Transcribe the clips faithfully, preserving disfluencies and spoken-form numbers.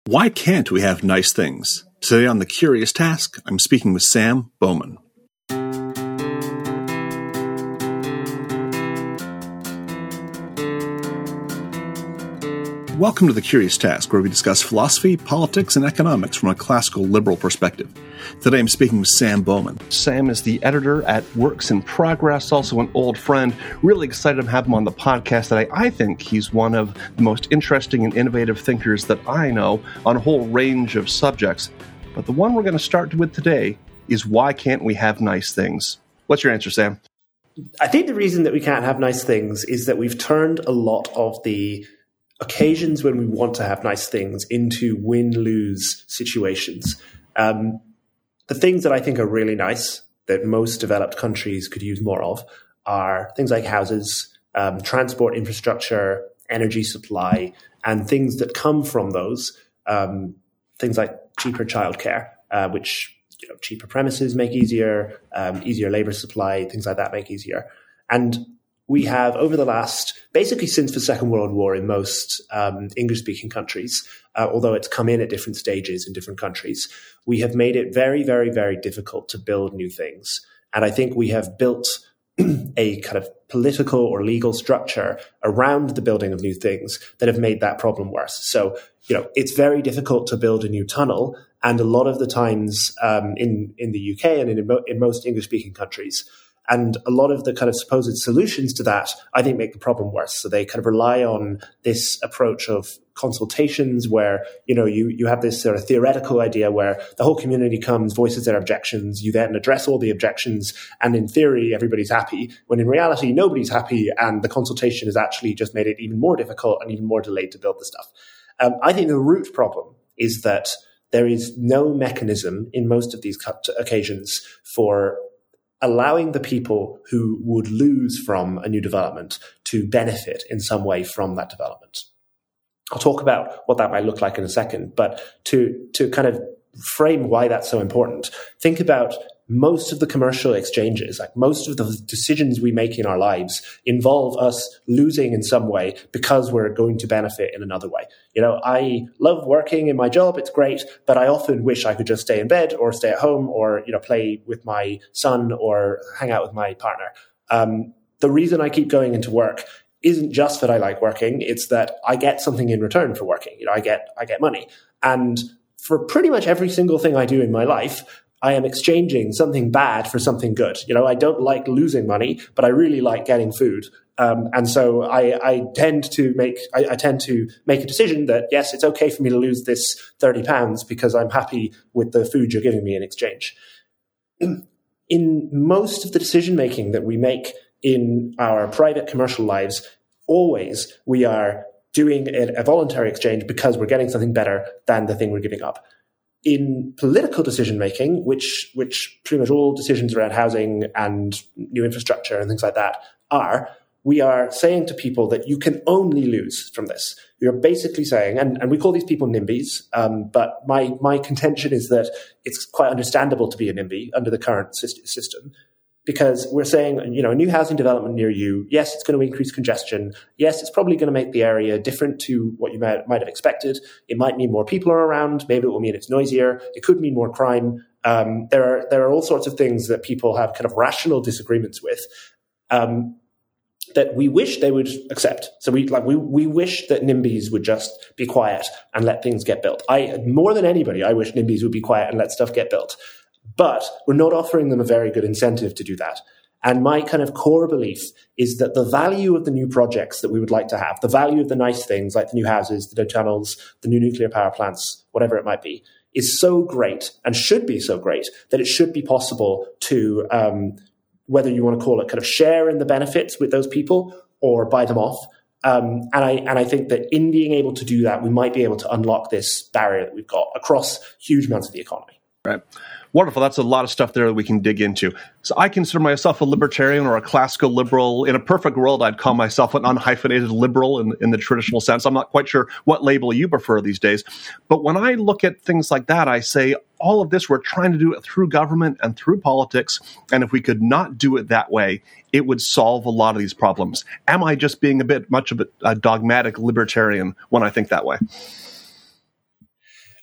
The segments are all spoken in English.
Why can't we have nice things? Today on The Curious Task, I'm speaking with Sam Bowman. Welcome to The Curious Task, where we discuss philosophy, politics, and economics from a classical liberal perspective. Today I'm speaking with Sam Bowman. Sam is the editor at Works in Progress, also an old friend. Really excited to have him on the podcast today. I think he's one of the most interesting and innovative thinkers that I know on a whole range of subjects. But the one we're going to start with today is why can't we have nice things? What's your answer, Sam? I think the reason that we can't have nice things is that we've turned a lot of the occasions when we want to have nice things into win-lose situations. Um, the things that I think are really nice that most developed countries could use more of are things like houses, um, transport infrastructure, energy supply, and things that come from those, um, things like cheaper childcare, uh, which you know, cheaper premises make easier, um, easier labor supply, things like that make easier. And we have, over the last, basically since the Second World War in most um, English-speaking countries, uh, although it's come in at different stages in different countries, we have made it very, very, very difficult to build new things. And I think we have built a kind of political or legal structure around the building of new things that have made that problem worse. So, you know, it's very difficult to build a new tunnel. And a lot of the times um, in, in the U K and in, in most English-speaking countries, and a lot of the kind of supposed solutions to that, I think, make the problem worse. So they kind of rely on this approach of consultations where, you know, you, you have this sort of theoretical idea where the whole community comes, voices their objections, you then address all the objections, and in theory, everybody's happy, when in reality, nobody's happy, and the consultation has actually just made it even more difficult and even more delayed to build the stuff. Um, I think the root problem is that there is no mechanism in most of these occasions for allowing the people who would lose from a new development to benefit in some way from that development. I'll talk about what that might look like in a second, but to, to kind of frame why that's so important, think about most of the commercial exchanges, like most of the decisions we make in our lives involve us losing in some way because we're going to benefit in another way. You know, I love working in my job. It's great, but I often wish I could just stay in bed or stay at home or, you know, play with my son or hang out with my partner. Um, the reason I keep going into work isn't just that I like working. It's that I get something in return for working. You know, I get, I get money. And for pretty much every single thing I do in my life, I am exchanging something bad for something good. You know, I don't like losing money, but I really like getting food. Um, and so I, I tend to make, I, I tend to make a decision that, yes, it's okay for me to lose this thirty pounds because I'm happy with the food you're giving me in exchange. In most of the decision-making that we make in our private commercial lives, always we are doing a voluntary exchange because we're getting something better than the thing we're giving up. In political decision-making, which which pretty much all decisions around housing and new infrastructure and things like that are, we are saying to people that you can only lose from this. You're basically saying, and, and we call these people NIMBYs, um, but my, my contention is that it's quite understandable to be a NIMBY under the current system, because we're saying, you know, a new housing development near you, yes, it's going to increase congestion. Yes, it's probably going to make the area different to what you might, might have expected. It might mean more people are around. Maybe it will mean it's noisier. It could mean more crime. Um, there are there are all sorts of things that people have kind of rational disagreements with um, that we wish they would accept. So we like we we wish that NIMBYs would just be quiet and let things get built. I more than anybody, I wish NIMBYs would be quiet and let stuff get built. But we're not offering them a very good incentive to do that. And my kind of core belief is that the value of the new projects that we would like to have, the value of the nice things like the new houses, the new tunnels, the new nuclear power plants, whatever it might be, is so great and should be so great that it should be possible to, um, whether you want to call it kind of share in the benefits with those people or buy them off. Um, and I and I think that in being able to do that, we might be able to unlock this barrier that we've got across huge amounts of the economy. Right. Wonderful. That's a lot of stuff there that we can dig into. So I consider myself a libertarian or a classical liberal. In a perfect world, I'd call myself an unhyphenated liberal in, in the traditional sense. I'm not quite sure what label you prefer these days. But when I look at things like that, I say all of this, we're trying to do it through government and through politics. And if we could not do it that way, it would solve a lot of these problems. Am I just being a bit much of a, a dogmatic libertarian when I think that way?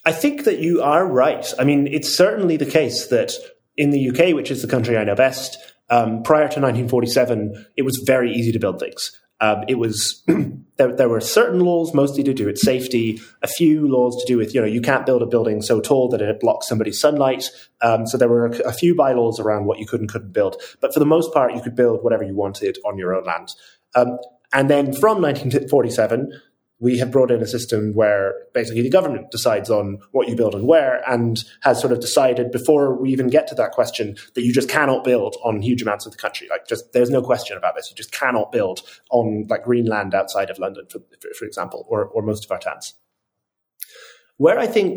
I think that you are right. I mean, it's certainly the case that in the U K, which is the country I know best, um, prior to nineteen forty-seven, it was very easy to build things. Um, it was there, there were certain laws, mostly to do with safety, a few laws to do with, you know, you can't build a building so tall that it blocks somebody's sunlight. Um, so there were a, a few bylaws around what you could and couldn't build. But for the most part, you could build whatever you wanted on your own land. Um, and then from nineteen forty-seven, we have brought in a system where basically the government decides on what you build and where, and has sort of decided before we even get to that question that you just cannot build on huge amounts of the country. Like, just there's no question about this. You just cannot build on like green land outside of London, for, for example, or, or most of our towns. Where I think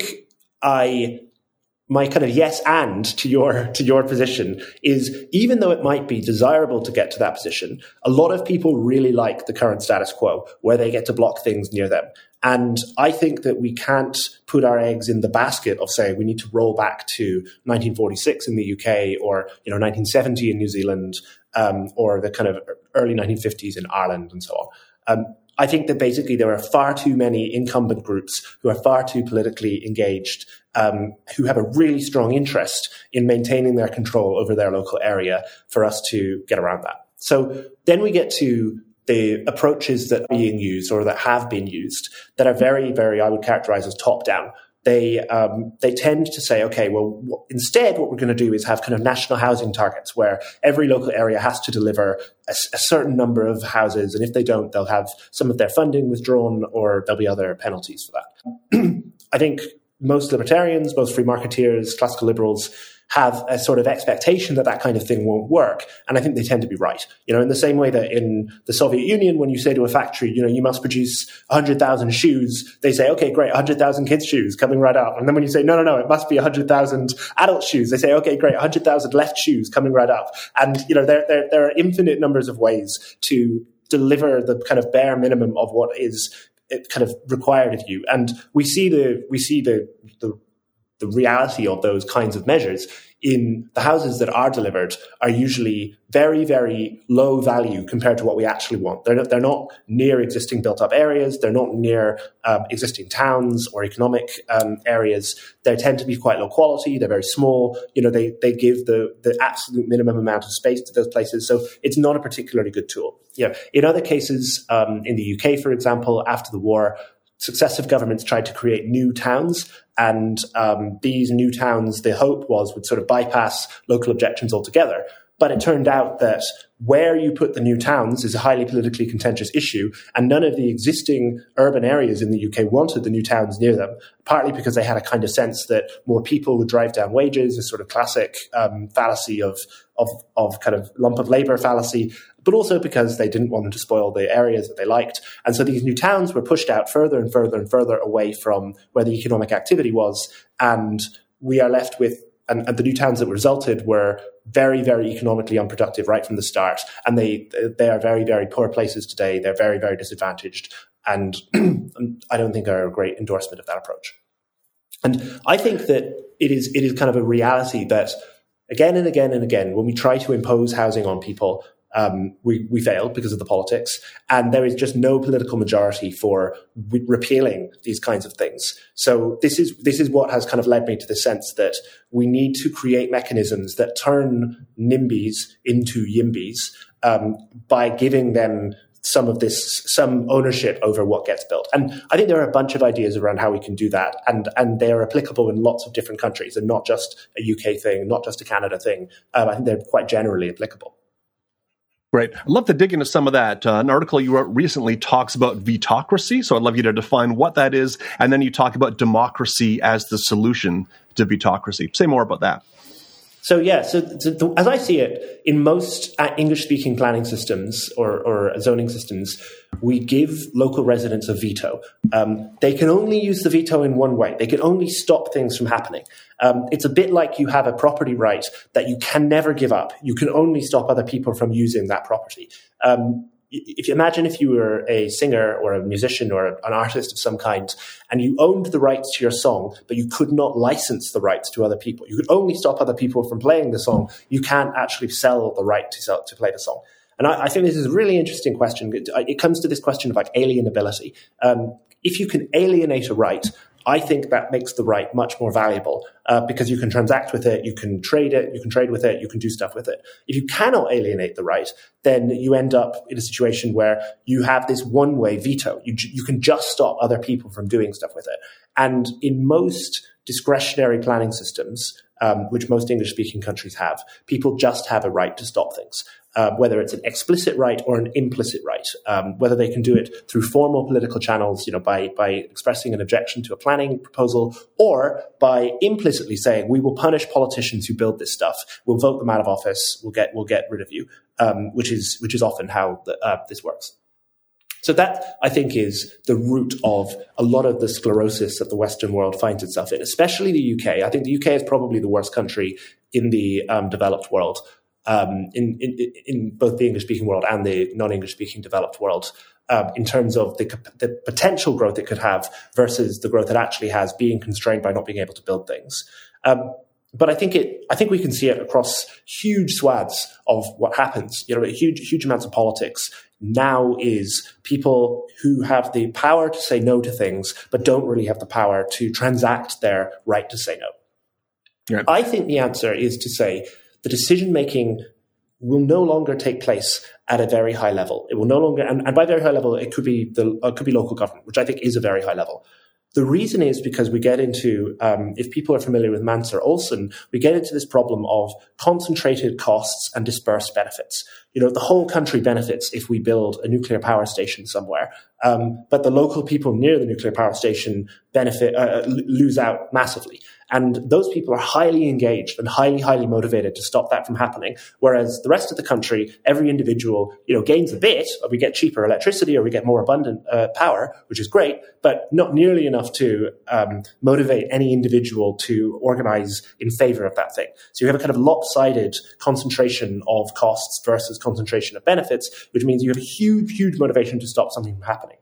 I my kind of yes and to your to your position is, even though it might be desirable to get to that position, a lot of people really like the current status quo where they get to block things near them. And I think that we can't put our eggs in the basket of saying we need to roll back to nineteen forty-six in the U K, or you know nineteen seventy in New Zealand, um, or the kind of early nineteen fifties in Ireland and so on. Um, I think that basically there are far too many incumbent groups who are far too politically engaged, um, who have a really strong interest in maintaining their control over their local area for us to get around that. So then we get to the approaches that are being used or that have been used that are very, very, I would characterize as top-down. They um, they tend to say, okay, well, w- instead what we're going to do is have kind of national housing targets where every local area has to deliver a, a certain number of houses, and if they don't, they'll have some of their funding withdrawn or there'll be other penalties for that. I think most libertarians, most free marketeers, classical liberals have a sort of expectation that that kind of thing won't work. And I think they tend to be right. You know, in the same way that in the Soviet Union, when you say to a factory, you know, you must produce one hundred thousand shoes, they say, okay, great, one hundred thousand kids' shoes coming right up. And then when you say, no, no, no, it must be one hundred thousand adult shoes, they say, okay, great, one hundred thousand left shoes coming right up. And, you know, there, there, there are infinite numbers of ways to deliver the kind of bare minimum of what is kind of required of you. And we see the, we see the, the, the reality of those kinds of measures in the houses that are delivered are usually very, very low value compared to what we actually want. They're not, they're not near existing built-up areas. They're not near um, existing towns or economic um, areas. They tend to be quite low quality. They're very small. You know, they they give the the absolute minimum amount of space to those places. So it's not a particularly good tool. You know, in other cases, um, in the U K, for example, after the war, successive governments tried to create new towns, and um, these new towns, the hope was, would sort of bypass local objections altogether. But it turned out that where you put the new towns is a highly politically contentious issue, and none of the existing urban areas in the U K wanted the new towns near them, partly because they had a kind of sense that more people would drive down wages, a sort of classic um, fallacy of, of, of kind of lump of labor fallacy, but also because they didn't want them to spoil the areas that they liked. And so these new towns were pushed out further and further and further away from where the economic activity was, and we are left with And, and the new towns that resulted were very, very economically unproductive right from the start. And they they are very, very poor places today. They're very, very disadvantaged. And I don't think are a great endorsement of that approach. And I think that it is it is kind of a reality that again and again and again, when we try to impose housing on people, Um, we, we failed because of the politics, and there is just no political majority for re- repealing these kinds of things. So this is this is what has kind of led me to the sense that we need to create mechanisms that turn NIMBYs into YIMBYs um, by giving them some of this, some ownership over what gets built. And I think there are a bunch of ideas around how we can do that, and and they are applicable in lots of different countries, and not just a U K thing, not just a Canada thing. Um, I think they're quite generally applicable. Great. I'd love to dig into some of that. Uh, an article you wrote recently talks about vetocracy, so I'd love you to define what that is, and then you talk about democracy as the solution to vetocracy. Say more about that. So yeah, so, so the, as I see it, in most uh, English-speaking planning systems or, or zoning systems, we give local residents a veto. Um, they can only use the veto in one way. They can only stop things from happening. Um, it's a bit like you have a property right that you can never give up. You can only stop other people from using that property. Um, if you imagine if you were a singer or a musician or an artist of some kind, and you owned the rights to your song, but you could not license the rights to other people. You could only stop other people from playing the song. You can't actually sell the right to sell, to play the song. And I, I think this is a really interesting question. It comes to this question of like alienability. Um, if you can alienate a right, I think that makes the right much more valuable uh, because you can transact with it, you can trade it, you can trade with it, you can do stuff with it. If you cannot alienate the right, then you end up in a situation where you have this one-way veto. You, you can just stop other people from doing stuff with it. And in most discretionary planning systems, um, which most English-speaking countries have, people just have a right to stop things. Uh, whether it's an explicit right or an implicit right, um, whether they can do it through formal political channels, you know, by by expressing an objection to a planning proposal, or by implicitly saying we will punish politicians who build this stuff, we'll vote them out of office, we'll get we'll get rid of you, um, which is which is often how the, uh, this works. So that, I think, is the root of a lot of the sclerosis that the Western world finds itself in, especially the U K. I think the U K is probably the worst country in the um, developed world. Um, in, in, in both the English-speaking world and the non-English-speaking developed world, um, in terms of the, the potential growth it could have versus the growth it actually has, being constrained by not being able to build things. Um, but I think it, I think we can see it across huge swaths of what happens. You know, huge, huge amounts of politics now is people who have the power to say no to things, but don't really have the power to transact their right to say no. Yeah. I think the answer is to say, the decision-making will no longer take place at a very high level. It will no longer, and, and by very high level, it could be the uh, could be local government, which I think is a very high level. The reason is because we get into, um, if people are familiar with Mansur-Olson, we get into this problem of concentrated costs and dispersed benefits. You know, the whole country benefits if we build a nuclear power station somewhere, um, but the local people near the nuclear power station benefit uh, lose out massively. And those people are highly engaged and highly, highly motivated to stop that from happening. Whereas the rest of the country, every individual, you know, gains a bit, or we get cheaper electricity, or we get more abundant uh, power, which is great, but not nearly enough to um, motivate any individual to organize in favor of that thing. So you have a kind of lopsided concentration of costs versus concentration of benefits, which means you have a huge, huge motivation to stop something from happening.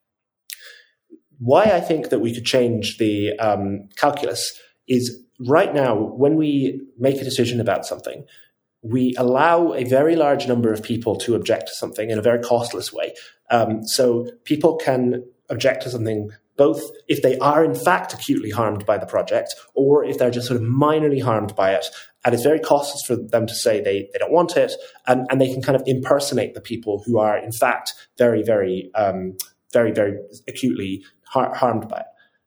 Why I think that we could change the um, calculus is right now, when we make a decision about something, we allow a very large number of people to object to something in a very costless way. Um, so people can object to something both if they are in fact acutely harmed by the project, or if they're just sort of minorly harmed by it. And it's very costless for them to say they, they don't want it, and, and they can kind of impersonate the people who are in fact very, very, um, very, very acutely har- harmed by it.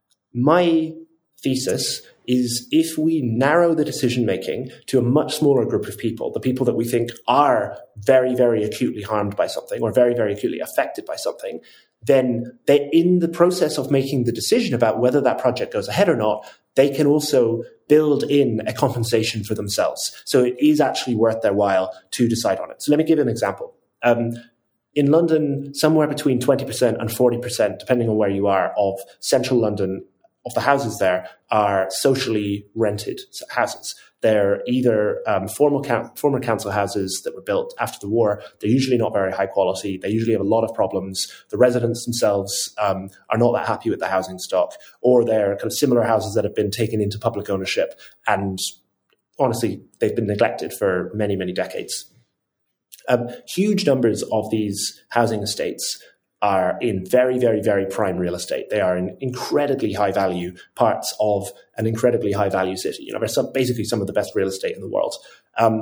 My thesis is if we narrow the decision-making to a much smaller group of people, the people that we think are very, very acutely harmed by something or very, very acutely affected by something, then they, in the process of making the decision about whether that project goes ahead or not, they can also build in a compensation for themselves. So it is actually worth their while to decide on it. So let me give an example. Um, in London, somewhere between twenty percent and forty percent, depending on where you are, of central London, of the houses there are socially rented houses. They're either um, formal former council houses that were built after the war. They're usually not very high quality. They usually have a lot of problems. The residents themselves um, are not that happy with the housing stock, or they're kind of similar houses that have been taken into public ownership, and honestly, they've been neglected for many, many decades. Um, huge numbers of these housing estates are in very, very, very prime real estate. They are in incredibly high value parts of an incredibly high value city. You know, they're some, basically some of the best real estate in the world. Um,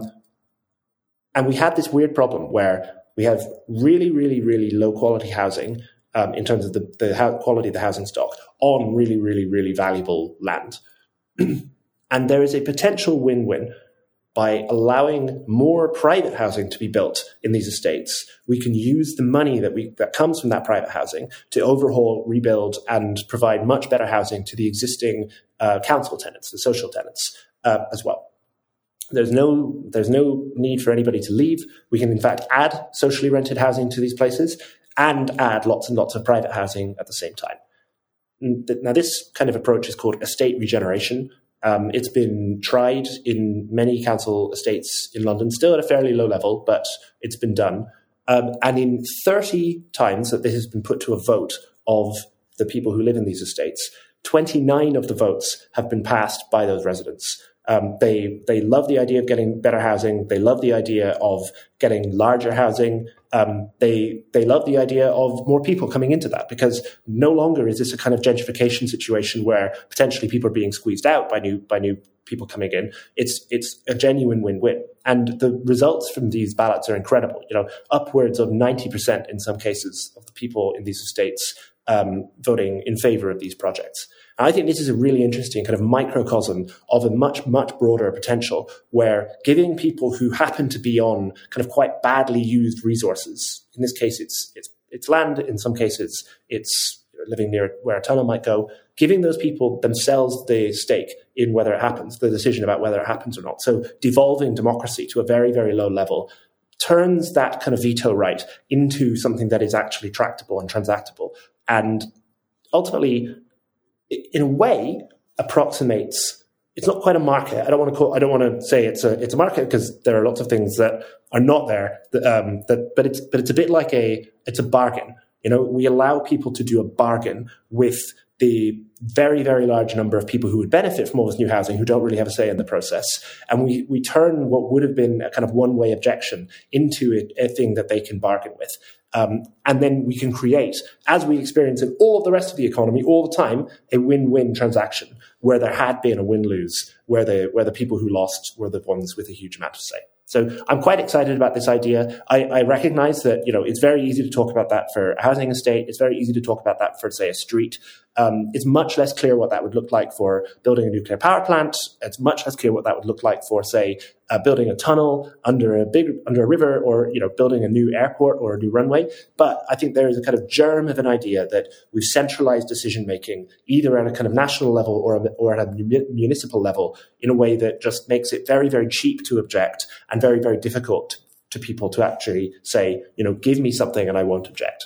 and we had this weird problem where we have really, really, really low quality housing um, in terms of the, the ho- quality of the housing stock on really, really, really valuable land. And there is a potential win-win. By allowing more private housing to be built in these estates, we can use the money that we that comes from that private housing to overhaul, rebuild, and provide much better housing to the existing uh, council tenants, the social tenants, uh, as well. There's no there's no need for anybody to leave. We can, in fact, add socially rented housing to these places and add lots and lots of private housing at the same time. Now, this kind of approach is called estate regeneration. Um, it's been tried in many council estates in London, still at a fairly low level, but it's been done. Um, and in thirty times that this has been put to a vote of the people who live in these estates, twenty-nine of the votes have been passed by those residents. Um, they they love the idea of getting better housing. They love the idea of getting larger housing. Um, they they love the idea of more people coming into that, because no longer is this a kind of gentrification situation where potentially people are being squeezed out by new by new people coming in. It's it's a genuine win-win, and the results from these ballots are incredible. You know, upwards of ninety percent in some cases of the people in these estates um, voting in favor of these projects. And I think this is a really interesting kind of microcosm of a much, much broader potential, where giving people who happen to be on kind of quite badly used resources, in this case, it's it's it's land, in some cases, it's living near where a tunnel might go, giving those people themselves the stake in whether it happens, the decision about whether it happens or not. So devolving democracy to a very, very low level turns that kind of veto right into something that is actually tractable and transactable. And ultimately, in a way, approximates. It's not quite a market. I don't want to call. I don't want to say it's a it's a market, because there are lots of things that are not there. That, um, that, but it's but it's a bit like a it's a bargain. You know, we allow people to do a bargain with the very, very large number of people who would benefit from all this new housing, who don't really have a say in the process, and we we turn what would have been a kind of one way objection into a, a thing that they can bargain with. Um, and then we can create, as we experience in all of the rest of the economy all the time, a win-win transaction where there had been a win-lose, where the where the people who lost were the ones with a huge amount of say. So I'm quite excited about this idea. I, I recognize that, you know, it's very easy to talk about that for a housing estate. It's very easy to talk about that for, say, a street. Um, it's much less clear what that would look like for building a nuclear power plant. It's much less clear what that would look like for, say, uh, building a tunnel under a big under a river, or, you know, building a new airport or a new runway. But I think there is a kind of germ of an idea that we've centralized decision making either at a kind of national level or a, or at a municipal level in a way that just makes it very, very cheap to object and very, very difficult to people to actually say, you know, give me something and I won't object.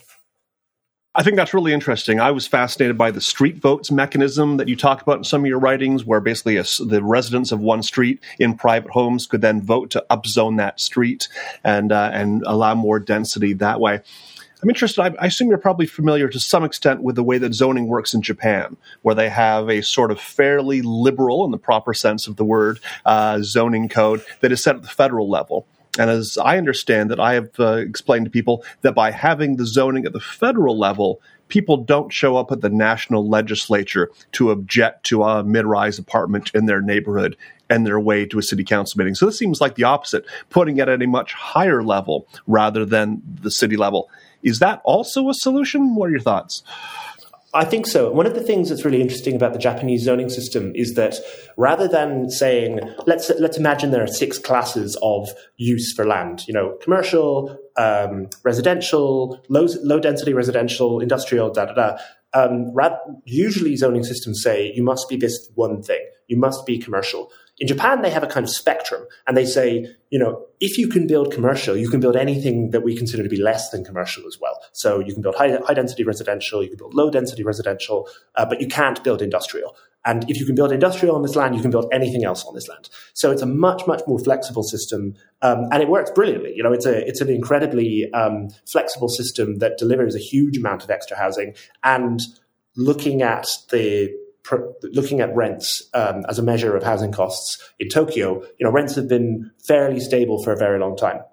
I think that's really interesting. I was fascinated by the street votes mechanism that you talk about in some of your writings, where basically a, the residents of one street in private homes could then vote to upzone that street and uh, and allow more density that way. I'm interested, I, I assume you're probably familiar to some extent with the way that zoning works in Japan, where they have a sort of fairly liberal, in the proper sense of the word, uh, zoning code that is set at the federal level. And as I understand it, I have uh, explained to people that by having the zoning at the federal level, people don't show up at the national legislature to object to a mid-rise apartment in their neighborhood and their way to a city council meeting. So this seems like the opposite, putting it at a much higher level rather than the city level. Is that also a solution? What are your thoughts? I think so. One of the things that's really interesting about the Japanese zoning system is that rather than saying, let's let's imagine there are six classes of use for land, you know, commercial, um, residential, low low density residential, industrial, da da da. Um, rad- usually zoning systems say you must be this one thing. You must be commercial. In Japan, they have a kind of spectrum, and they say, you know, if you can build commercial, you can build anything that we consider to be less than commercial as well. So you can build high, high density residential, you can build low density residential, uh, but you can't build industrial. And if you can build industrial on this land, you can build anything else on this land. So it's a much, much more flexible system, um, and it works brilliantly. You know, it's a it's an incredibly um, flexible system that delivers a huge amount of extra housing. And looking at the looking at rents um, as a measure of housing costs in Tokyo, you know, rents have been fairly stable for a very long time.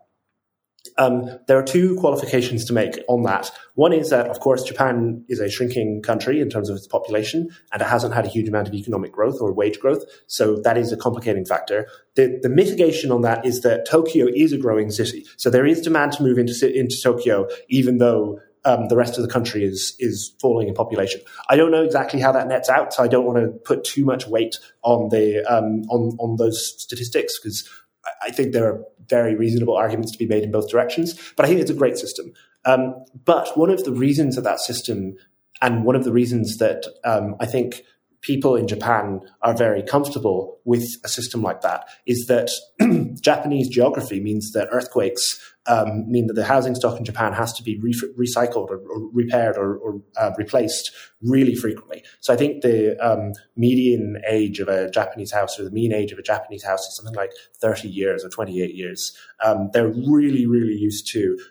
Um, there are two qualifications to make on that. One is that, of course, Japan is a shrinking country in terms of its population, and it hasn't had a huge amount of economic growth or wage growth. So that is a complicating factor. The, the mitigation on that is that Tokyo is a growing city. So there is demand to move into, into Tokyo, even though Um, the rest of the country is is falling in population. I don't know exactly how that nets out, so I don't want to put too much weight on the um, on on those statistics, because I think there are very reasonable arguments to be made in both directions. But I think it's a great system. Um, but one of the reasons that that system, and one of the reasons that um, I think people in Japan are very comfortable with a system like that, is that Japanese geography means that earthquakes um, mean that the housing stock in Japan has to be re- recycled or, or repaired or, or uh, replaced really frequently. So I think the um, median age of a Japanese house, or the mean age of a Japanese house, is something like thirty years or twenty-eight years. Um, they're really, really used to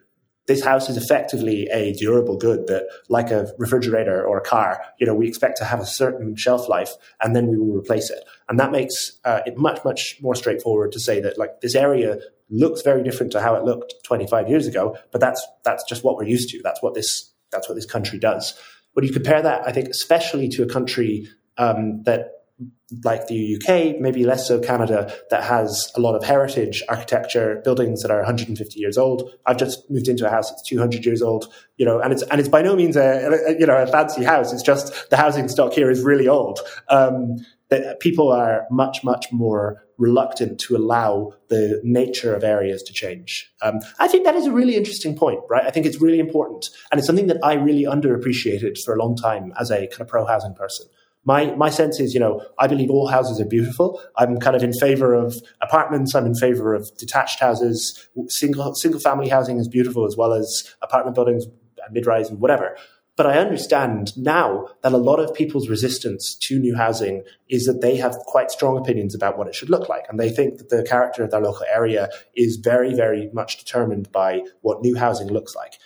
this house is effectively a durable good that, like a refrigerator or a car, you know, we expect to have a certain shelf life and then we will replace it. And that makes uh, it much, much more straightforward to say that, like, this area looks very different to how it looked twenty-five years ago, but that's that's just what we're used to. That's what this that's what this country does. When you compare that, I think, especially to a country um, that, like the U K, maybe less so Canada, that has a lot of heritage architecture, buildings that are one hundred fifty years old. I've just moved into a house that's two hundred years old, you know, and it's and it's by no means a, a you know a fancy house. It's just the housing stock here is really old. Um, that people are much much more reluctant to allow the nature of areas to change. Um, I think that is a really interesting point, right? I think it's really important, and it's something that I really underappreciated for a long time as a kind of pro-housing person. My my sense is, you know, I believe all houses are beautiful. I'm kind of in favor of apartments. I'm in favor of detached houses. Single single family housing is beautiful, as well as apartment buildings, mid-rise and whatever. But I understand now that a lot of people's resistance to new housing is that they have quite strong opinions about what it should look like. And they think that the character of their local area is very, very much determined by what new housing looks like.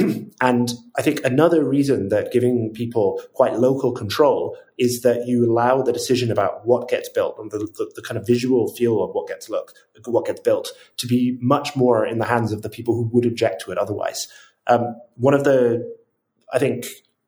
And I think another reason that giving people quite local control is that you allow the decision about what gets built and the, the, the kind of visual feel of what gets look, what gets built to be much more in the hands of the people who would object to it otherwise. Um, one of the, I think,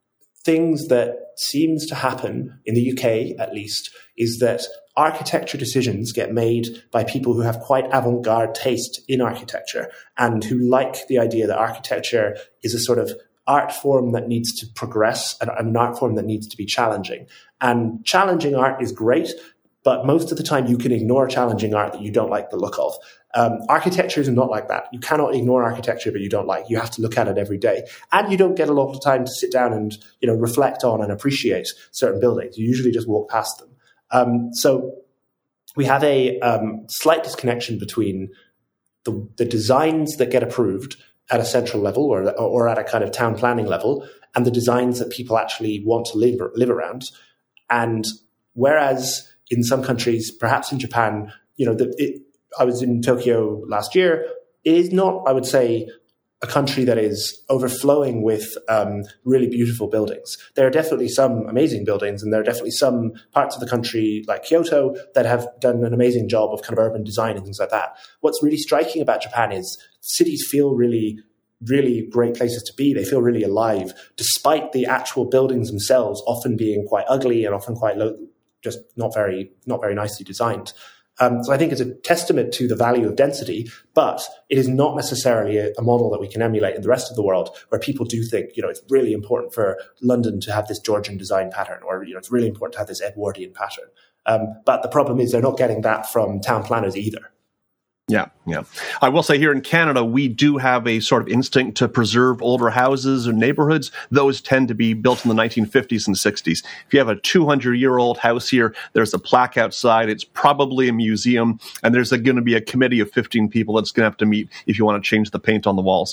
things that seems to happen in the U K, at least, is that architecture decisions get made by people who have quite avant-garde taste in architecture and who like the idea that architecture is a sort of art form that needs to progress and an art form that needs to be challenging. And challenging art is great, but most of the time you can ignore challenging art that you don't like the look of. Um, architecture is not like that. You cannot ignore architecture that you don't like. You have to look at it every day. And you don't get a lot of time to sit down and, you know, reflect on and appreciate certain buildings. You usually just walk past them. Um, so we have a um, slight disconnection between the, the designs that get approved at a central level or, or at a kind of town planning level and the designs that people actually want to live, live around. And whereas in some countries, perhaps in Japan, you know, the, it, I was in Tokyo last year, it is not, I would say, a country that is overflowing with um, really beautiful buildings. There are definitely some amazing buildings, and there are definitely some parts of the country like Kyoto that have done an amazing job of kind of urban design and things like that. What's really striking about Japan is cities feel really, really great places to be. They feel really alive, despite the actual buildings themselves often being quite ugly and often quite low, just not very, not very nicely designed. Um, so I think it's a testament to the value of density, but it is not necessarily a, a model that we can emulate in the rest of the world, where people do think, you know, it's really important for London to have this Georgian design pattern, or, you know, it's really important to have this Edwardian pattern. Um, but the problem is they're not getting that from town planners either. Yeah, yeah. I will say here in Canada, we do have a sort of instinct to preserve older houses or neighborhoods. Those tend to be built in the nineteen fifties and sixties. If you have a two hundred year old house here, there's a plaque outside. It's probably a museum, and there's going to be a committee of fifteen people that's going to have to meet if you want to change the paint on the walls.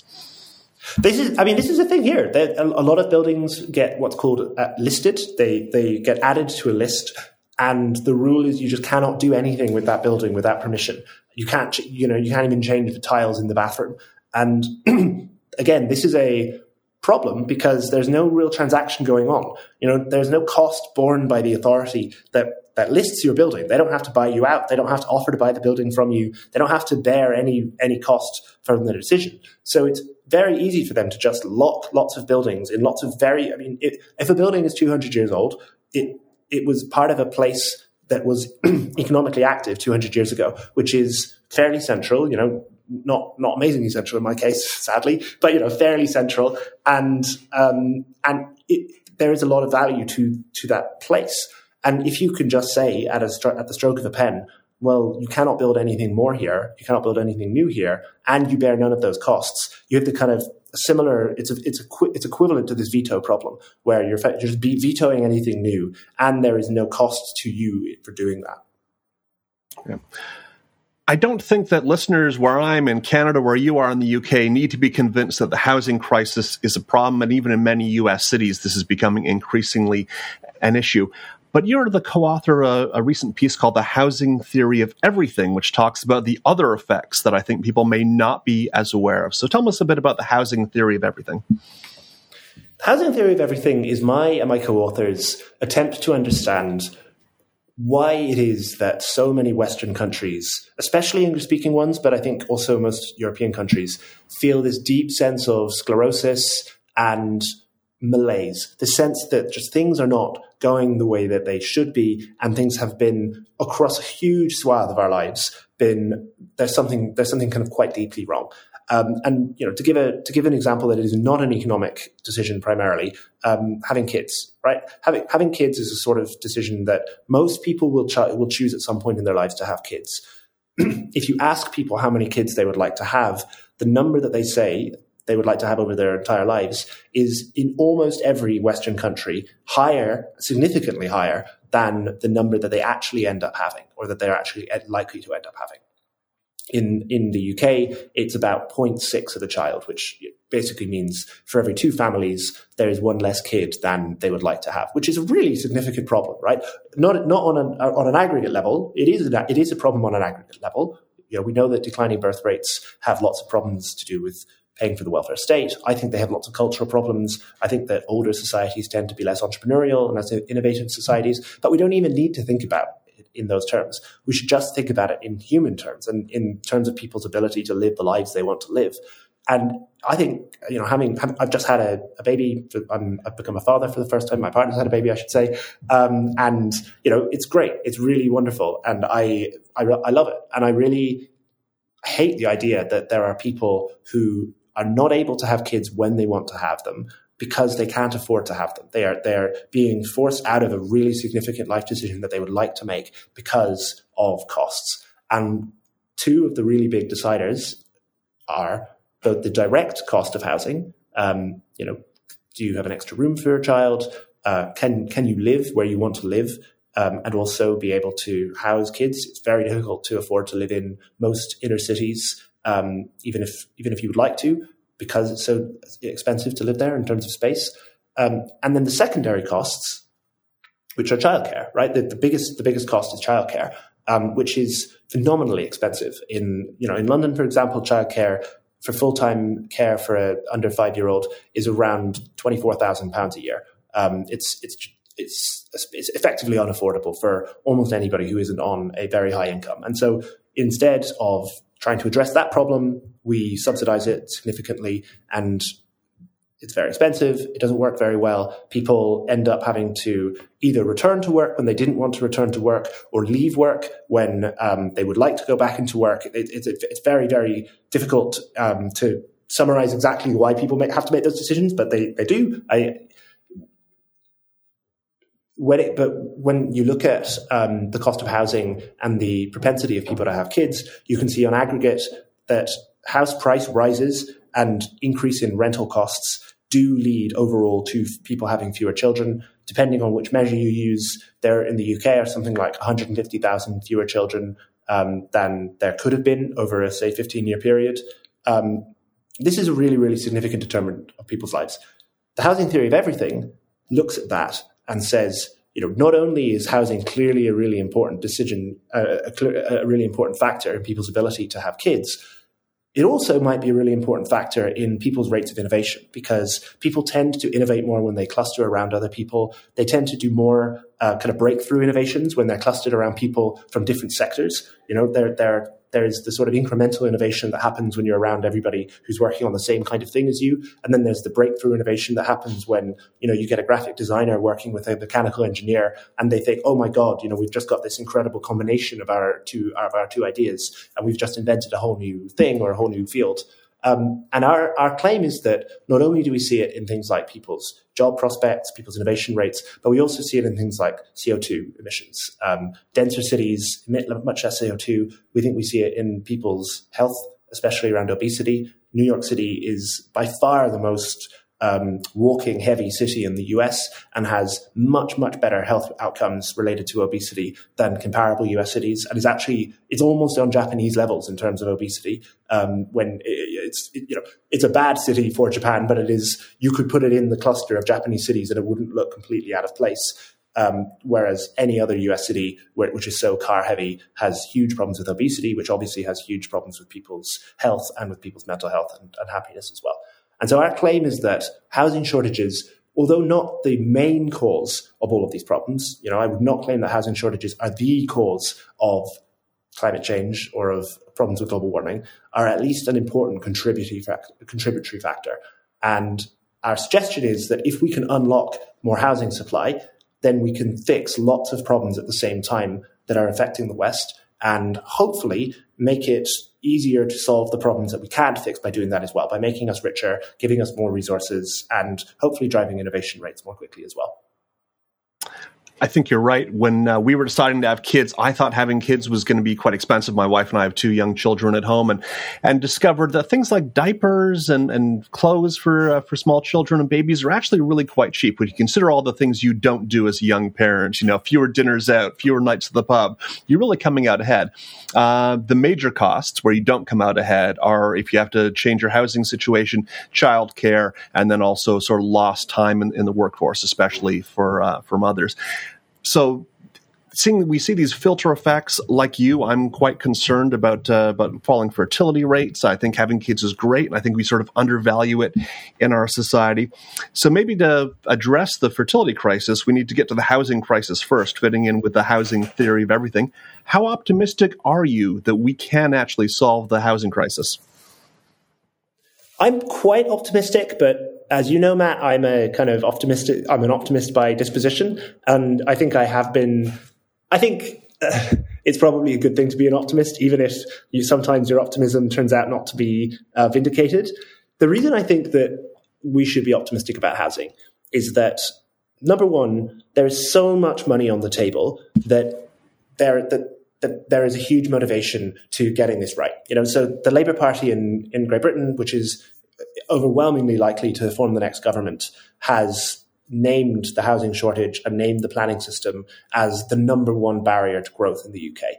This is, I mean, this is a thing here. A lot of buildings get what's called uh, listed. They they get added to a list, and the rule is you just cannot do anything with that building without permission. You can't, you know, you can't even change the tiles in the bathroom. And again, this is a problem because there's no real transaction going on. You know, there's no cost borne by the authority that, that lists your building. They don't have to buy you out. They don't have to offer to buy the building from you. They don't have to bear any, any cost from the decision. So it's very easy for them to just lock lots of buildings in lots of very, I mean, it, if a building is two hundred years old, it, it was part of a place that was economically active two hundred years ago, which is fairly central, you know, not not amazingly central in my case, sadly, but, you know, fairly central. And um, and it, there is a lot of value to to that place. And if you can just say at a stro- at the stroke of a pen, well, you cannot build anything more here, you cannot build anything new here, and you bear none of those costs, you have the kind of similar, it's a, it's a, it's equivalent to this veto problem where you're, you're just be vetoing anything new and there is no cost to you for doing that. Yeah. I don't think that listeners where I'm in Canada, where you are in the U K, need to be convinced that the housing crisis is a problem. And even in many U S cities, this is becoming increasingly an issue. But you're the co-author of a, a recent piece called The Housing Theory of Everything, which talks about the other effects that I think people may not be as aware of. So tell us a bit about the housing theory of everything. The housing theory of everything is my and my co-authors' attempt to understand why it is that so many Western countries, especially English-speaking ones, but I think also most European countries, feel this deep sense of sclerosis and malaise, the sense that just things are not going the way that they should be, and things have been, across a huge swath of our lives, been there's something there's something kind of quite deeply wrong. Um, and you know, to give a to give an example that it is not an economic decision primarily, um, having kids, right? Having having kids is a sort of decision that most people will ch- will choose at some point in their lives to have kids. If you ask people how many kids they would like to have, the number that they say they would like to have over their entire lives is in almost every Western country higher, significantly higher than the number that they actually end up having, or that they're actually likely to end up having. In in the U K, it's about zero point six of a child, which basically means for every two families, there is one less kid than they would like to have, which is a really significant problem, right? Not not on an on an aggregate level. It is a, it is a problem on an aggregate level. You know, we know that declining birth rates have lots of problems to do with paying for the welfare state. I think they have lots of cultural problems. I think that older societies tend to be less entrepreneurial and less innovative societies, but we don't even need to think about it in those terms. We should just think about it in human terms and in terms of people's ability to live the lives they want to live. And I think, you know, having, I've just had a, a baby, I'm, I've become a father for the first time. My partner's had a baby, I should say. Um, and, you know, it's great. It's really wonderful. And I, I, I love it. And I really hate the idea that there are people who are not able to have kids when they want to have them because they can't afford to have them. They are they're being forced out of a really significant life decision that they would like to make because of costs. And two of the really big deciders are both the direct cost of housing. Um, you know, do you have an extra room for your child? Uh, can can you live where you want to live? Um, and also be able to house kids. It's very difficult to afford to live in most inner cities, um, even if even if you would like to, because it's so expensive to live there in terms of space. Um, and then the secondary costs, which are childcare, right? The, the biggest the biggest cost is childcare, um, which is phenomenally expensive. In you know in London, for example, childcare for full time care for a under five year old is around twenty four thousand pounds a year. Um, it's it's It's, it's effectively unaffordable for almost anybody who isn't on a very high income. And so instead of trying to address that problem, we subsidize it significantly, and it's very expensive. It doesn't work very well. People end up having to either return to work when they didn't want to return to work, or leave work when um, they would like to go back into work. It, it, it's very, very difficult um, to summarize exactly why people make, have to make those decisions, but they, they do. I, When it, but when you look at um, the cost of housing and the propensity of people to have kids, you can see on aggregate that house price rises and increase in rental costs do lead overall to people having fewer children. Depending on which measure you use, there in the U K are something like one hundred fifty thousand fewer children um, than there could have been over a, say, fifteen-year period. Um, this is a really, really significant determinant of people's lives. The housing theory of everything looks at that and says, you know, not only is housing clearly a really important decision, uh, a, clear, a really important factor in people's ability to have kids, it also might be a really important factor in people's rates of innovation, because people tend to innovate more when they cluster around other people. They tend to do more uh, kind of breakthrough innovations when they're clustered around people from different sectors. You know, they're, they're There's the sort of incremental innovation that happens when you're around everybody who's working on the same kind of thing as you. And then there's the breakthrough innovation that happens when, you know, you get a graphic designer working with a mechanical engineer and they think, oh my God, you know, we've just got this incredible combination of our two, of our two ideas, and we've just invented a whole new thing or a whole new field. Um, and our, our claim is that not only do we see it in things like people's job prospects, people's innovation rates, but we also see it in things like C O two emissions. Um, denser cities emit much less C O two. We think we see it in people's health, especially around obesity. New York City is by far the most um, walking heavy city in the U S and has much, much better health outcomes related to obesity than comparable U S cities, and is actually, it's almost on Japanese levels in terms of obesity. Um, when it, it's, it, you know, it's a bad city for Japan, but it is, you could put it in the cluster of Japanese cities and it wouldn't look completely out of place. Um, whereas any other U S city, where, which is so car heavy, has huge problems with obesity, which obviously has huge problems with people's health and with people's mental health and, and happiness as well. And so our claim is that housing shortages, although not the main cause of all of these problems, you know, I would not claim that housing shortages are the cause of climate change or of problems with global warming, are at least an important contributory factor, contributory factor. And our suggestion is that if we can unlock more housing supply, then we can fix lots of problems at the same time that are affecting the West, and hopefully make it easier to solve the problems that we can't fix by doing that as well, by making us richer, giving us more resources, and hopefully driving innovation rates more quickly as well. I think you're right. When uh, we were deciding to have kids, I thought having kids was going to be quite expensive. My wife and I have two young children at home, and and discovered that things like diapers and, and clothes for uh, for small children and babies are actually really quite cheap when you consider all the things you don't do as a young parent. You know, fewer dinners out, fewer nights at the pub. You're really coming out ahead. Uh, the major costs where you don't come out ahead are if you have to change your housing situation, childcare, and then also sort of lost time in, in the workforce, especially for uh, for mothers. So seeing we see these filter effects like you, I'm quite concerned about uh, about falling fertility rates. I think having kids is great, and I think we sort of undervalue it in our society. So maybe to address the fertility crisis, we need to get to the housing crisis first, fitting in with the housing theory of everything. How optimistic are you that we can actually solve the housing crisis? I'm quite optimistic, but as you know, Matt, I'm a kind of optimistic. I'm an optimist by disposition, and I think I have been. I think uh, it's probably a good thing to be an optimist, even if you sometimes your optimism turns out not to be uh, vindicated. The reason I think that we should be optimistic about housing is that, number one, there is so much money on the table that there that. that there is a huge motivation to getting this right. You know, so the Labour Party in, in Great Britain, which is overwhelmingly likely to form the next government, has named the housing shortage and named the planning system as the number one barrier to growth in the U K.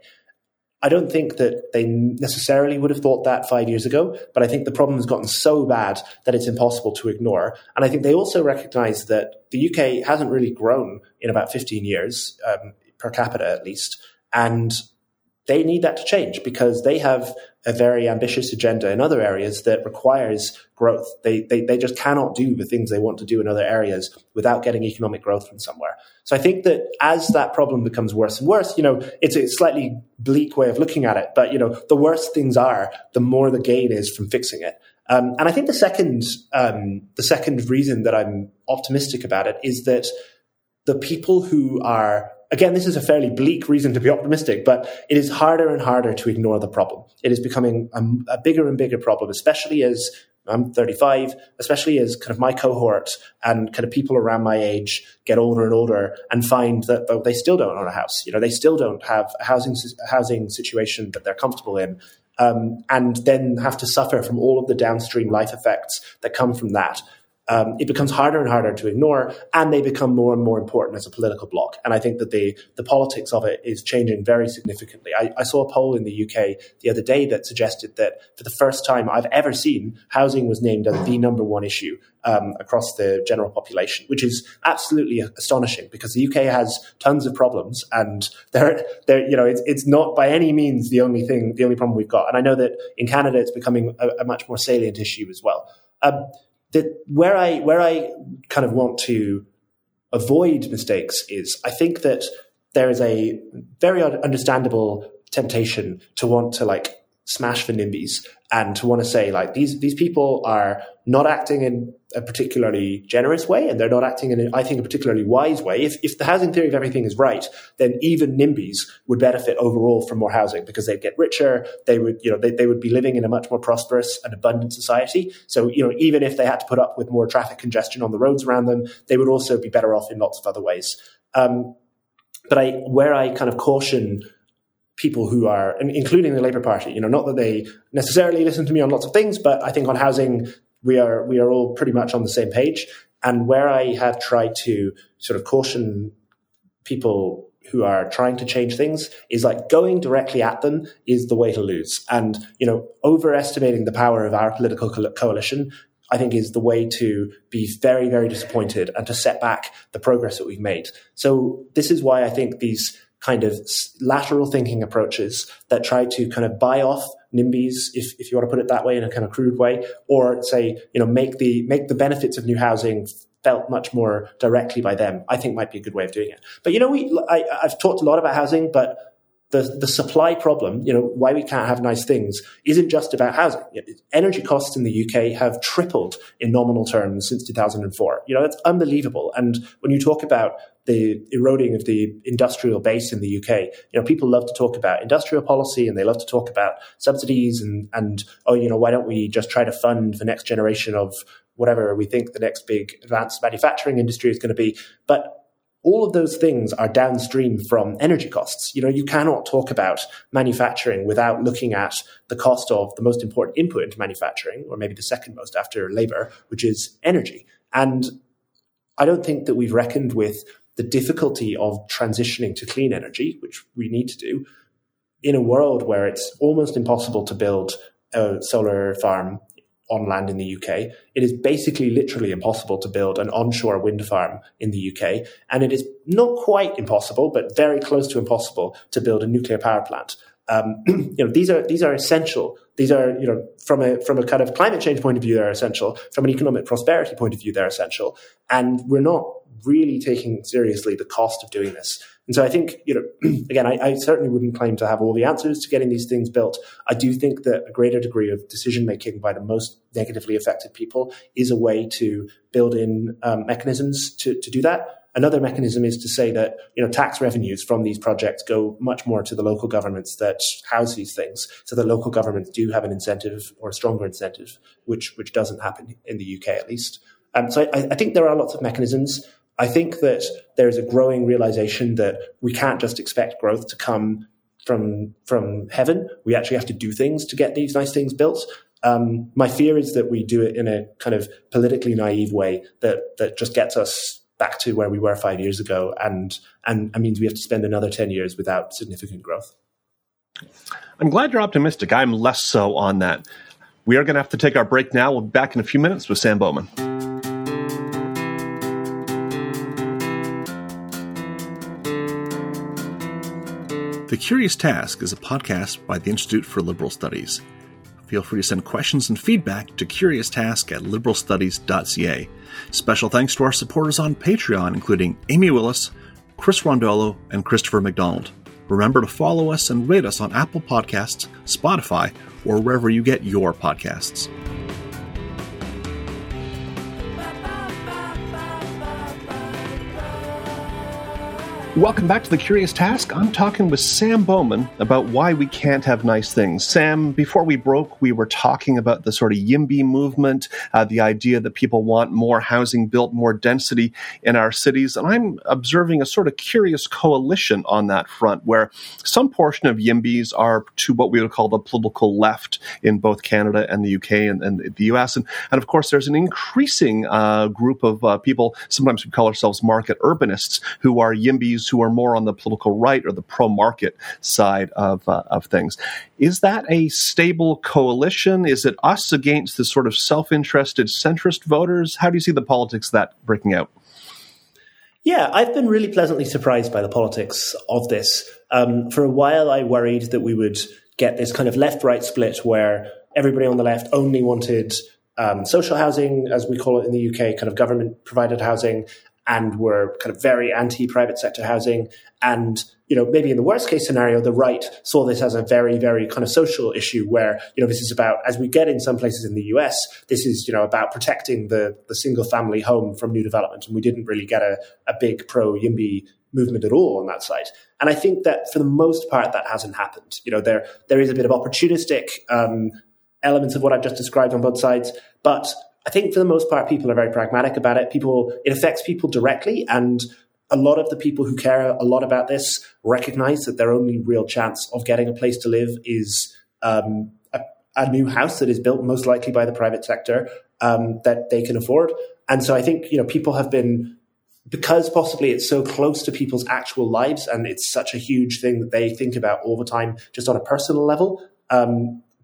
I don't think that they necessarily would have thought that five years ago, but I think the problem has gotten so bad that it's impossible to ignore. And I think they also recognize that the U K hasn't really grown in about fifteen years, um, per capita at least, and they need that to change because they have a very ambitious agenda in other areas that requires growth. They, they they just cannot do the things they want to do in other areas without getting economic growth from somewhere. So I think that as that problem becomes worse and worse, you know, it's a slightly bleak way of looking at it, but, you know, the worse things are, the more the gain is from fixing it. Um, and I think the second um, the second reason that I'm optimistic about it is that the people who are, again, this is a fairly bleak reason to be optimistic, but it is harder and harder to ignore the problem. It is becoming a, a bigger and bigger problem, especially as I'm thirty-five, especially as kind of my cohort and kind of people around my age get older and older and find that oh, they still don't own a house. You know, they still don't have a housing, housing situation that they're comfortable in, um, and then have to suffer from all of the downstream life effects that come from that. Um, it becomes harder and harder to ignore, and they become more and more important as a political bloc. And I think that the the politics of it is changing very significantly. I, I saw a poll in the U K the other day that suggested that for the first time I've ever seen, housing was named as the number one issue um, across the general population, which is absolutely astonishing because the U K has tons of problems, and they're, they're, you know, it's, it's not by any means the only thing, the only problem we've got. And I know that in Canada it's becoming a, a much more salient issue as well. Um, That where I where I kind of want to avoid mistakes is I think that there is a very understandable temptation to want to like smash for NIMBYs and to want to say like these these people are not acting in a particularly generous way, and they're not acting in, I think, a particularly wise way. If if the housing theory of everything is right, then even NIMBYs would benefit overall from more housing because they'd get richer. They would, you know, they, they would be living in a much more prosperous and abundant society. So, you know, even if they had to put up with more traffic congestion on the roads around them, they would also be better off in lots of other ways. Um, but I, where I kind of caution people who are, including the Labour Party, you know, not that they necessarily listen to me on lots of things, but I think on housing, we are we are all pretty much on the same page. And where I have tried to sort of caution people who are trying to change things is like going directly at them is the way to lose. And, you know, overestimating the power of our political co- coalition, I think is the way to be very, very disappointed and to set back the progress that we've made. So this is why I think these kind of lateral thinking approaches that try to kind of buy off NIMBYs, if, if you want to put it that way, in a kind of crude way, or say, you know, make the make the benefits of new housing felt much more directly by them, I think might be a good way of doing it. But, you know, we I, I've talked a lot about housing, but the the supply problem, you know, why we can't have nice things, isn't just about housing. Energy costs in the U K have tripled in nominal terms since two thousand four. You know, that's unbelievable. And when you talk about the eroding of the industrial base in the U K, you know, people love to talk about industrial policy and they love to talk about subsidies and, and oh, you know, why don't we just try to fund the next generation of whatever we think the next big advanced manufacturing industry is going to be. But all of those things are downstream from energy costs. You know, you cannot talk about manufacturing without looking at the cost of the most important input into manufacturing, or maybe the second most after labor, which is energy. And I don't think that we've reckoned with the difficulty of transitioning to clean energy, which we need to do, in a world where it's almost impossible to build a solar farm on land in the U K. It is basically literally impossible to build an onshore wind farm in the U K. And it is not quite impossible, but very close to impossible to build a nuclear power plant. Um, you know, these are these are essential. These are, you know, from a from a kind of climate change point of view, they're essential. From an economic prosperity point of view, they're essential. And we're not really taking seriously the cost of doing this. And so I think, you know, again, I, I certainly wouldn't claim to have all the answers to getting these things built. I do think that a greater degree of decision making by the most negatively affected people is a way to build in um, mechanisms to, to do that. Another mechanism is to say that, you know, tax revenues from these projects go much more to the local governments that house these things, so that local governments do have an incentive, or a stronger incentive, which which doesn't happen in the U K at least. Um, so I, I think there are lots of mechanisms. I think that there is a growing realization that we can't just expect growth to come from from heaven. We actually have to do things to get these nice things built. Um, my fear is that we do it in a kind of politically naive way that that just gets us back to where we were five years ago, and and it means we have to spend another ten years without significant growth. I'm glad you're optimistic. I'm less so on that. We are going to have to take our break now. We'll be back in a few minutes with Sam Bowman. The Curious Task is a podcast by the Institute for Liberal Studies. Feel free to send questions and feedback to curioustask at liberal studies dot c a. Special thanks to our supporters on Patreon, including Amy Willis, Chris Rondolo, and Christopher McDonald. Remember to follow us and rate us on Apple Podcasts, Spotify, or wherever you get your podcasts. Welcome back to The Curious Task. I'm talking with Sam Bowman about why we can't have nice things. Sam, before we broke, we were talking about the sort of YIMBY movement, uh, the idea that people want more housing built, more density in our cities. And I'm observing a sort of curious coalition on that front, where some portion of YIMBYs are to what we would call the political left in both Canada and the U K and, and the U S. And, and of course, there's an increasing uh, group of uh, people, sometimes we call ourselves market urbanists, who are YIMBYs, who are more on the political right or the pro-market side of uh, of things. Is that a stable coalition? Is it us against the sort of self-interested centrist voters? How do you see the politics of that breaking out? Yeah, I've been really pleasantly surprised by the politics of this. Um, for a while, I worried that we would get this kind of left-right split where everybody on the left only wanted um, social housing, as we call it in the U K, kind of government-provided housing, and were kind of very anti-private sector housing. And, you know, maybe in the worst case scenario, the right saw this as a very, very kind of social issue where, you know, this is about, as we get in some places in the U S, this is, you know, about protecting the, the single family home from new development. And we didn't really get a, a big pro-YIMBY movement at all on that side. And I think that for the most part, that hasn't happened. You know, there there is a bit of opportunistic um, elements of what I've just described on both sides, but I think for the most part, people are very pragmatic about it. People, it affects people directly. And a lot of the people who care a lot about this recognize that their only real chance of getting a place to live is um, a, a new house that is built most likely by the private sector um, that they can afford. And so I think, you know, people have been, because possibly it's so close to people's actual lives and it's such a huge thing that they think about all the time, just on a personal level, um,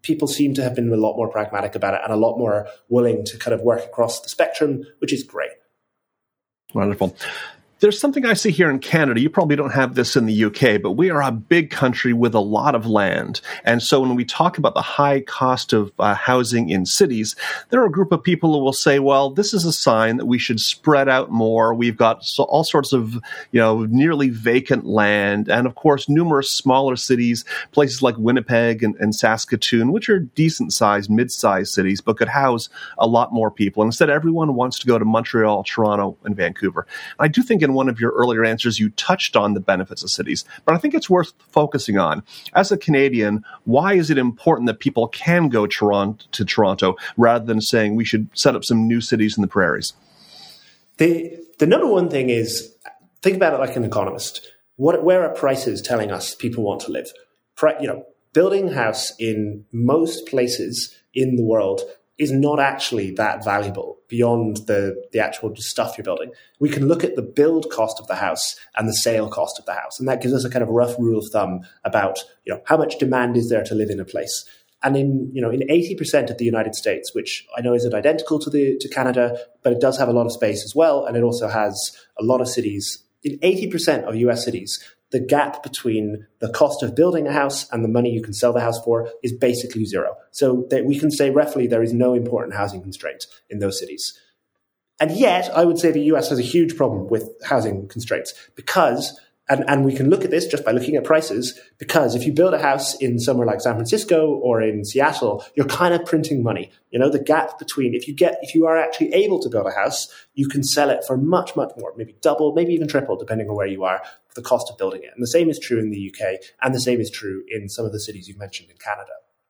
people seem to have been a lot more pragmatic about it and a lot more willing to kind of work across the spectrum, which is great. Wonderful. There's something I see here in Canada. You probably don't have this in the U K, but we are a big country with a lot of land. And so when we talk about the high cost of uh, housing in cities, there are a group of people who will say, well, this is a sign that we should spread out more. We've got so, all sorts of, you know, nearly vacant land. And of course, numerous smaller cities, places like Winnipeg and, and Saskatoon, which are decent sized, mid-sized cities, but could house a lot more people. And instead, everyone wants to go to Montreal, Toronto, and Vancouver. I do think in one of your earlier answers, you touched on the benefits of cities, but I think it's worth focusing on. As a Canadian, why is it important that people can go Toronto, to Toronto rather than saying we should set up some new cities in the prairies? The the number one thing is, think about it like an economist. What, where are prices telling us people want to live? Pri- you know, building a house in most places in the world is not actually that valuable beyond the, the actual stuff you're building. We can look at the build cost of the house and the sale cost of the house, and that gives us a kind of rough rule of thumb about, you know, how much demand is there to live in a place. And in, you know, in eighty percent of the United States, which I know isn't identical to the to Canada, but it does have a lot of space as well, and it also has a lot of cities. In eighty percent of U S cities, the gap between the cost of building a house and the money you can sell the house for is basically zero. So that we can say roughly there is no important housing constraint in those cities. And yet, I would say the U S has a huge problem with housing constraints because, and, and we can look at this just by looking at prices, because if you build a house in somewhere like San Francisco or in Seattle, you're kind of printing money. You know, the gap between, if you get, if you are actually able to build a house, you can sell it for much, much more, maybe double, maybe even triple, depending on where you are, the cost of building it. And the same is true in the U K, and the same is true in some of the cities you've mentioned in Canada.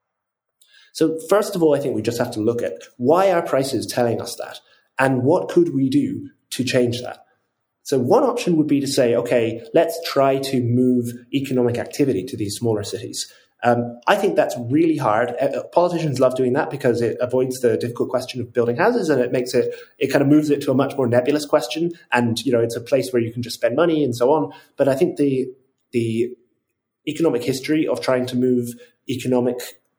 So first of all, I think we just have to look at why are prices telling us that, and what could we do to change that? So one option would be to say, okay, let's try to move economic activity to these smaller cities. Um, I think that's really hard. Uh, politicians love doing that because it avoids the difficult question of building houses, and it makes it, it kind of moves it to a much more nebulous question. And, you know, it's a place where you can just spend money and so on. But I think the, the economic history of trying to move economic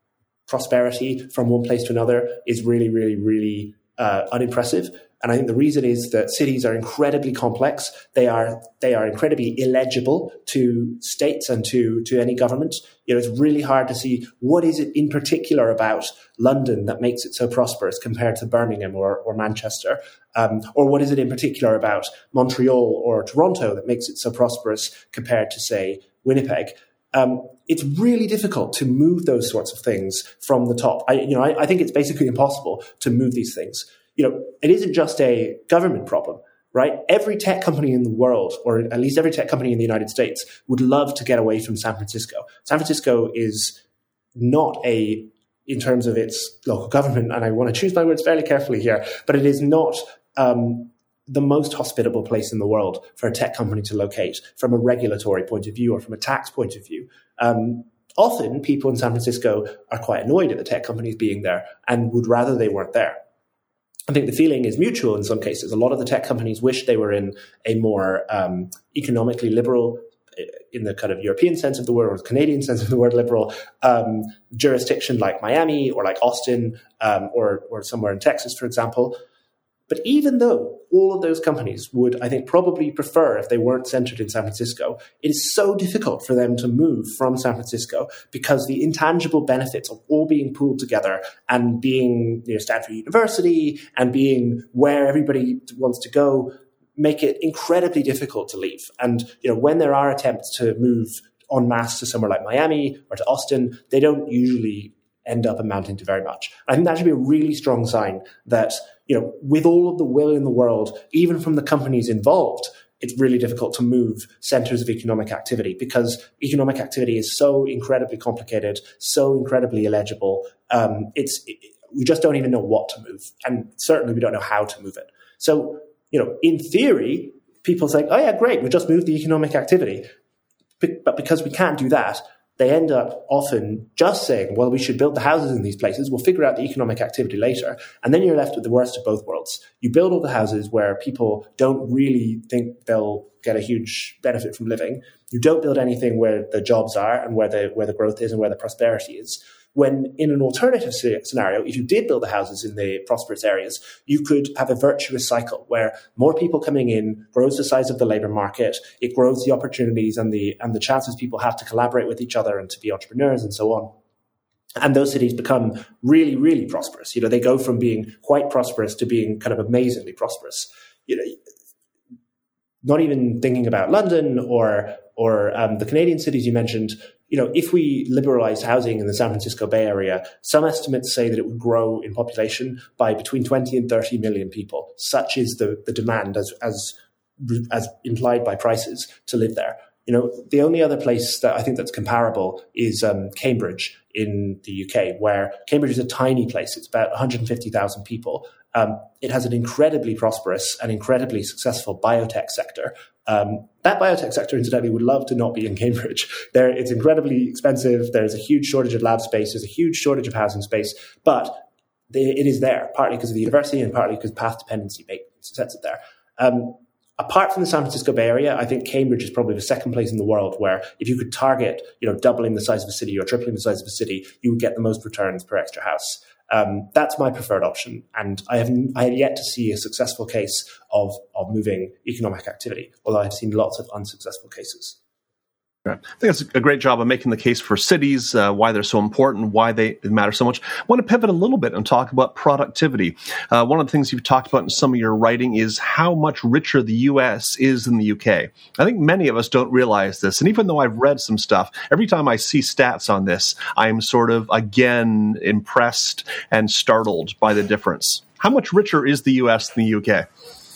prosperity from one place to another is really, really, really uh, unimpressive. And I think the reason is that cities are incredibly complex. They are they are incredibly illegible to states and to, to any government. You know, it's really hard to see what is it in particular about London that makes it so prosperous compared to Birmingham or, or Manchester, um, or what is it in particular about Montreal or Toronto that makes it so prosperous compared to, say, Winnipeg. Um, it's really difficult to move those sorts of things from the top. I, you know, I, I think it's basically impossible to move these things. You know, it isn't just a government problem, right? Every tech company in the world, or at least every tech company in the United States, would love to get away from San Francisco. San Francisco is not a, in terms of its local government, and I want to choose my words fairly carefully here, but it is not um, the most hospitable place in the world for a tech company to locate from a regulatory point of view or from a tax point of view. Um, often people in San Francisco are quite annoyed at the tech companies being there and would rather they weren't there. I think the feeling is mutual in some cases. A lot of the tech companies wish they were in a more um, economically liberal, in the kind of European sense of the word, or Canadian sense of the word liberal, um, jurisdiction like Miami or like Austin um, or, or somewhere in Texas, for example. But even though all of those companies would, I think, probably prefer if they weren't centered in San Francisco, it is so difficult for them to move from San Francisco because the intangible benefits of all being pooled together and being, you know, Stanford University and being where everybody wants to go make it incredibly difficult to leave. And, you know, when there are attempts to move en masse to somewhere like Miami or to Austin, they don't usually end up amounting to very much. I think that should be a really strong sign that, you know, with all of the will in the world, even from the companies involved, it's really difficult to move centers of economic activity because economic activity is so incredibly complicated, so incredibly illegible. Um, it's it, we just don't even know what to move, and certainly we don't know how to move it. So, you know, in theory, people say, "Oh yeah, great, we just moved the economic activity," but because we can't do that, they end up often just saying, well, we should build the houses in these places. We'll figure out the economic activity later. And then you're left with the worst of both worlds. You build all the houses where people don't really think they'll get a huge benefit from living. You don't build anything where the jobs are and where the where the growth is and where the prosperity is. When in an alternative scenario, if you did build the houses in the prosperous areas, you could have a virtuous cycle where more people coming in grows the size of the labor market, it grows the opportunities and the and the chances people have to collaborate with each other and to be entrepreneurs and so on. And those cities become really, really prosperous. You know, they go from being quite prosperous to being kind of amazingly prosperous. You know, not even thinking about London or or um, the Canadian cities you mentioned, you know, if we liberalize housing in the San Francisco Bay Area, some estimates say that it would grow in population by between twenty and thirty million people. Such is the, the demand as, as, as implied by prices to live there. You know, the only other place that I think that's comparable is um, Cambridge in the U K, where Cambridge is a tiny place. It's about one hundred fifty thousand people. Um, it has an incredibly prosperous and incredibly successful biotech sector. Um, that biotech sector, incidentally, would love to not be in Cambridge. There, it's incredibly expensive. There's a huge shortage of lab space. There's a huge shortage of housing space. But it is there, partly because of the university and partly because path dependency sets it there. Um, Apart from the San Francisco Bay Area, I think Cambridge is probably the second place in the world where if you could target, you know, doubling the size of a city or tripling the size of a city, you would get the most returns per extra house. Um, that's my preferred option. And I have I have yet to see a successful case of, of moving economic activity, although I've seen lots of unsuccessful cases. I think that's a great job of making the case for cities, uh, why they're so important, why they matter so much. I want to pivot a little bit and talk about productivity. Uh, one of the things you've talked about in some of your writing is how much richer the U S is than the U K. I think many of us don't realize this. And even though I've read some stuff, every time I see stats on this, I'm sort of, again, impressed and startled by the difference. How much richer is the U S than the U K?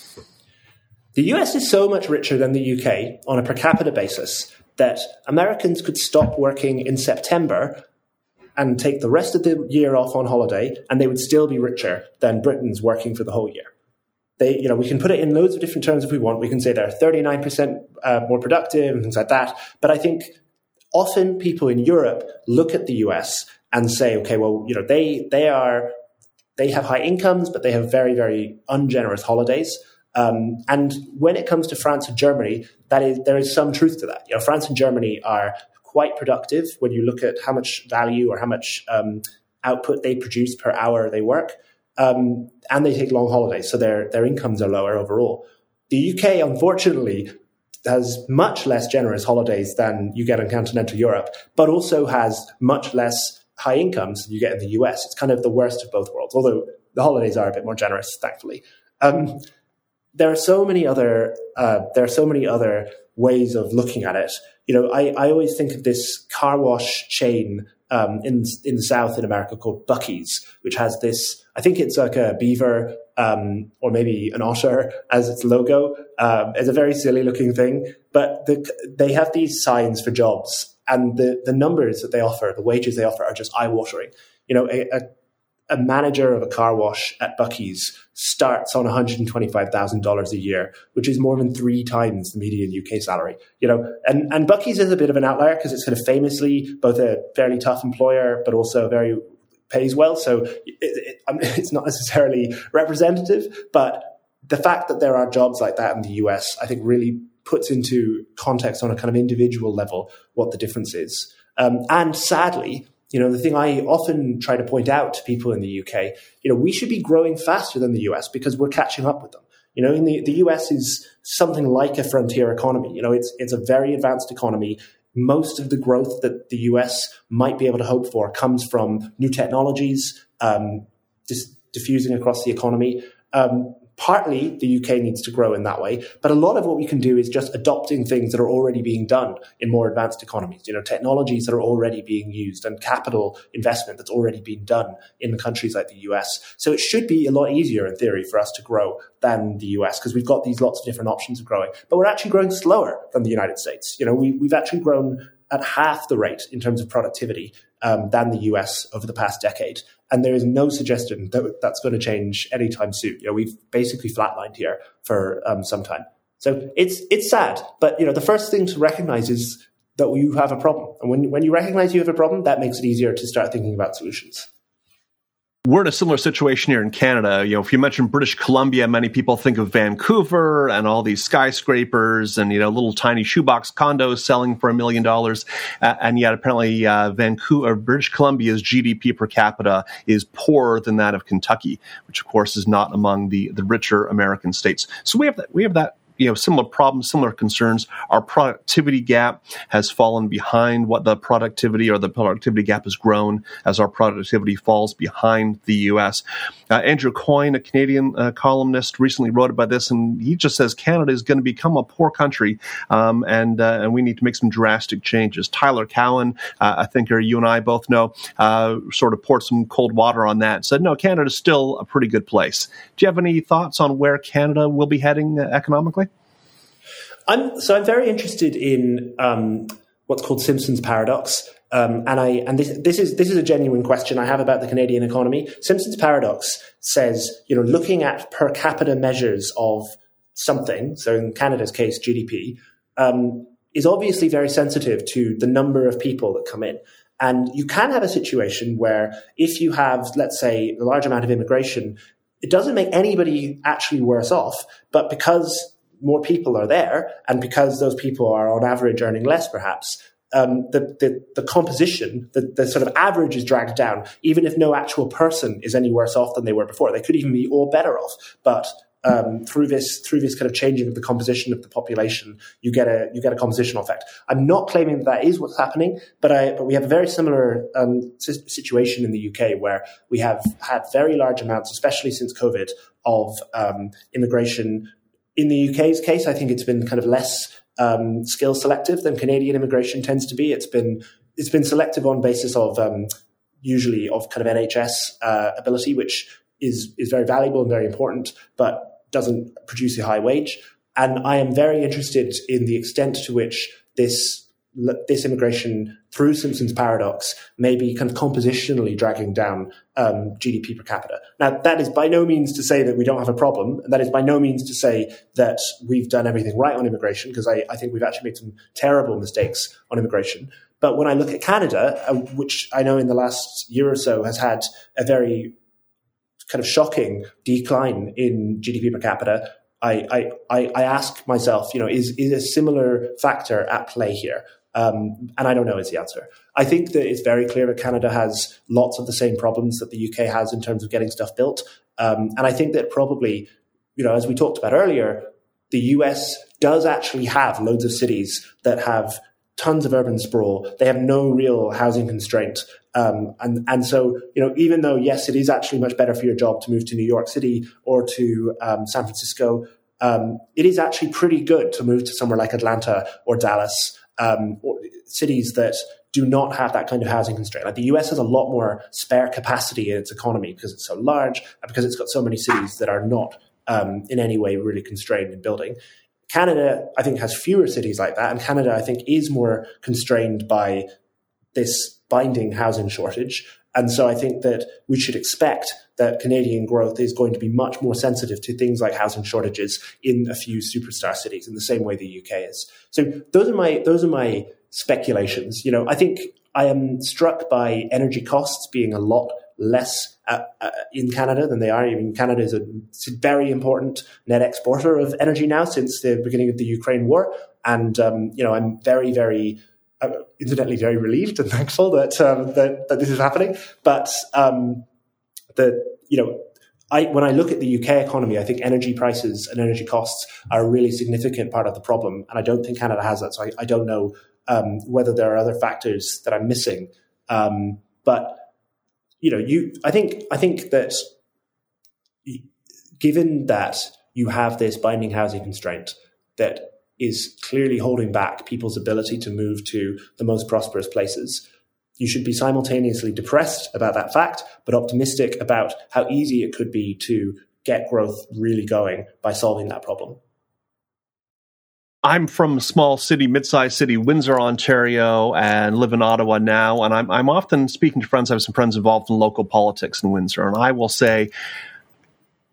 The U S is so much richer than the U K on a per capita basis that Americans could stop working in September and take the rest of the year off on holiday, and they would still be richer than Britons working for the whole year. They, you know, we can put it in loads of different terms if we want. We can say they're thirty-nine percent uh, more productive and things like that. But I think often people in Europe look at the U S and say, okay, well, you know, they they are they have high incomes, but they have very, very ungenerous holidays. Um, and when it comes to France and Germany, that is, there is some truth to that. You know, France and Germany are quite productive when you look at how much value or how much um, output they produce per hour they work, um, and they take long holidays, so their their incomes are lower overall. The U K, unfortunately, has much less generous holidays than you get in continental Europe, but also has much less high incomes than you get in the U S. It's kind of the worst of both worlds, although the holidays are a bit more generous, thankfully. Um, There are so many other uh, there are so many other ways of looking at it. You know, I, I always think of this car wash chain um, in in the South in America called Buc-ee's, which has this. I think it's like a beaver um, or maybe an otter as its logo. Um, it's a very silly looking thing, but the, they have these signs for jobs, and the the numbers that they offer, the wages they offer, are just eye watering. You know, a, a A manager of a car wash at Buc-ee's starts on one hundred twenty-five thousand dollars a year, which is more than three times the median U K salary. You know, and, and Buc-ee's is a bit of an outlier because it's kind of famously both a fairly tough employer, but also very pays well. So it, it, it's not necessarily representative, but the fact that there are jobs like that in the U S, I think really puts into context on a kind of individual level what the difference is. Um, and sadly, you know, the thing I often try to point out to people in the U K, you know, we should be growing faster than the U S because we're catching up with them. You know, in the, the U S is something like a frontier economy. You know, it's it's a very advanced economy. Most of the growth that the U S might be able to hope for comes from new technologies, um, dis- diffusing across the economy. Um, Partly, the U K needs to grow in that way, but a lot of what we can do is just adopting things that are already being done in more advanced economies, you know, technologies that are already being used and capital investment that's already been done in countries like the U S. So it should be a lot easier in theory for us to grow than the U S because we've got these lots of different options of growing, but we're actually growing slower than the United States. You know, we, we've actually grown at half the rate in terms of productivity um, than the U S over the past decade. And there is no suggestion that that's going to change anytime soon. You know, we've basically flatlined here for um, some time. So it's it's sad. But, you know, the first thing to recognize is that you have a problem. And when, when you recognize you have a problem, that makes it easier to start thinking about solutions. We're in a similar situation here in Canada. You know, if you mention British Columbia, many people think of Vancouver and all these skyscrapers and, you know, little tiny shoebox condos selling for a million dollars. Uh, and yet apparently uh, Vancouver, British Columbia's G D P per capita is poorer than that of Kentucky, which of course is not among the, the richer American states. So we have that, we have that. You know, similar problems, similar concerns. Our productivity gap has fallen behind what the productivity or the productivity gap has grown as our productivity falls behind the U S. Uh, Andrew Coyne, a Canadian uh, columnist, recently wrote about this, and he just says Canada is going to become a poor country, um, and uh, and we need to make some drastic changes. Tyler Cowen, uh, I think you and I both know, uh, sort of poured some cold water on that and said, no, Canada is still a pretty good place. Do you have any thoughts on where Canada will be heading uh, economically? I'm, so I'm very interested in um, what's called Simpson's paradox, um, and I and this this is this is a genuine question I have about the Canadian economy. Simpson's paradox says, you know, looking at per capita measures of something, so in Canada's case, G D P, um, is obviously very sensitive to the number of people that come in. And you can have a situation where if you have, let's say, a large amount of immigration, it doesn't make anybody actually worse off, but because more people are there, and because those people are on average earning less, perhaps, um, the, the, the composition, the, the sort of average is dragged down, even if no actual person is any worse off than they were before. They could even be all better off. But um, through this through this kind of changing of the composition of the population, you get a you get a compositional effect. I'm not claiming that, that is what's happening, but I but we have a very similar um, situation in the U K where we have had very large amounts, especially since COVID, of um, immigration. In the U K's case, I think it's been kind of less um, skill selective than Canadian immigration tends to be. It's been it's been selective on basis of um, usually of kind of N H S uh, ability, which is is very valuable and very important, but doesn't produce a high wage. And I am very interested in the extent to which this this immigration through Simpson's paradox may be kind of compositionally dragging down um, G D P per capita. Now, that is by no means to say that we don't have a problem. And that is by no means to say that we've done everything right on immigration, because I, I think we've actually made some terrible mistakes on immigration. But when I look at Canada, uh, which I know in the last year or so has had a very kind of shocking decline in G D P per capita, I, I, I ask myself, you know, is, is a similar factor at play here? Um, and I don't know is the answer. I think that it's very clear that Canada has lots of the same problems that the U K has in terms of getting stuff built. Um, and I think that probably, you know, as we talked about earlier, the U S does actually have loads of cities that have tons of urban sprawl. They have no real housing constraint. Um, and, and so, you know, even though, yes, it is actually much better for your job to move to New York City or to um, San Francisco, um, it is actually pretty good to move to somewhere like Atlanta or Dallas, um, or cities that do not have that kind of housing constraint. Like the U S has a lot more spare capacity in its economy because it's so large and because it's got so many cities that are not um, in any way really constrained in building. Canada, I think, has fewer cities like that, and Canada, I think, is more constrained by this binding housing shortage. And so I think that we should expect that Canadian growth is going to be much more sensitive to things like housing shortages in a few superstar cities in the same way the U K is. So those are my those are my speculations. You know, I think I am struck by energy costs being a lot less uh, uh, in Canada than they are. I mean, Canada is a, a very important net exporter of energy now since the beginning of the Ukraine war. And, um, you know, I'm very, very, uh, incidentally, very relieved and thankful that, um, that, that this is happening. But um, the, you know, I, when I look at the U K economy, I think energy prices and energy costs are a really significant part of the problem. And I don't think Canada has that. So I, I don't know um, whether there are other factors that I'm missing. Um, but You know, you. I think. I think that, given that you have this binding housing constraint that is clearly holding back people's ability to move to the most prosperous places, you should be simultaneously depressed about that fact, but optimistic about how easy it could be to get growth really going by solving that problem. I'm from a small city, mid-sized city, Windsor, Ontario, and live in Ottawa now. And I'm, I'm often speaking to friends. I have some friends involved in local politics in Windsor. And I will say,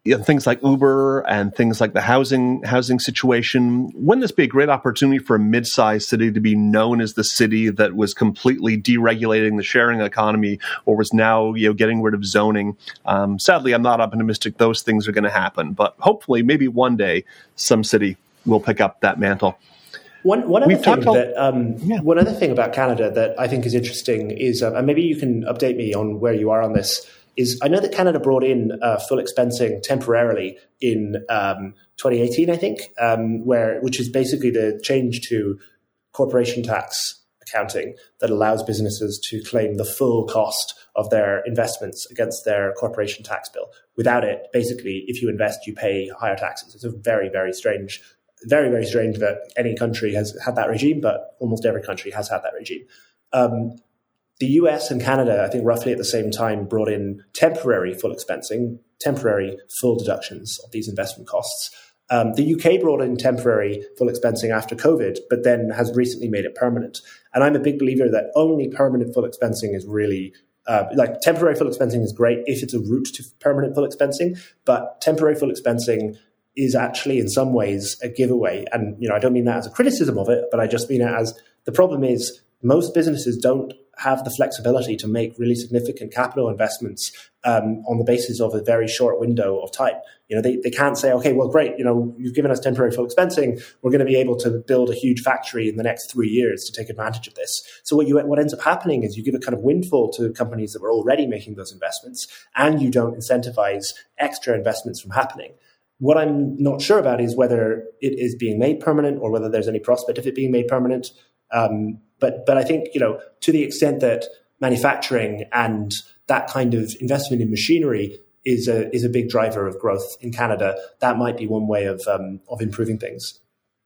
you know, things like Uber and things like the housing housing situation, wouldn't this be a great opportunity for a mid-sized city to be known as the city that was completely deregulating the sharing economy, or was now, you know, getting rid of zoning? Um, sadly, I'm not optimistic those things are going to happen, but hopefully, maybe one day, some city will pick up that mantle. One, one other We've thing talked that um, yeah. one other thing about Canada that I think is interesting is, um, and maybe you can update me on where you are on this, is I know that Canada brought in uh, full expensing temporarily in um, twenty eighteen, I think, um, where which is basically the change to corporation tax accounting that allows businesses to claim the full cost of their investments against their corporation tax bill. Without it, basically, if you invest, you pay higher taxes. It's a very, very strange Very, very strange that any country has had that regime, but almost every country has had that regime. Um, the U S and Canada, I think roughly at the same time, brought in temporary full expensing, temporary full deductions of these investment costs. Um, the U K brought in temporary full expensing after COVID, but then has recently made it permanent. And I'm a big believer that only permanent full expensing is really Uh, like temporary full expensing is great if it's a route to permanent full expensing, but temporary full expensing is actually in some ways a giveaway. And, you know, I don't mean that as a criticism of it, but I just mean it as the problem is most businesses don't have the flexibility to make really significant capital investments um, on the basis of a very short window of time. You know, they, they can't say, okay, well, great, you know, you've given us temporary full expensing. We're going to be able to build a huge factory in the next three years to take advantage of this. So what you what ends up happening is you give a kind of windfall to companies that were already making those investments, and you don't incentivize extra investments from happening. What I'm not sure about is whether it is being made permanent or whether there's any prospect of it being made permanent. Um, but but I think, you know, to the extent that manufacturing and that kind of investment in machinery is a is a big driver of growth in Canada, that might be one way of um, of improving things.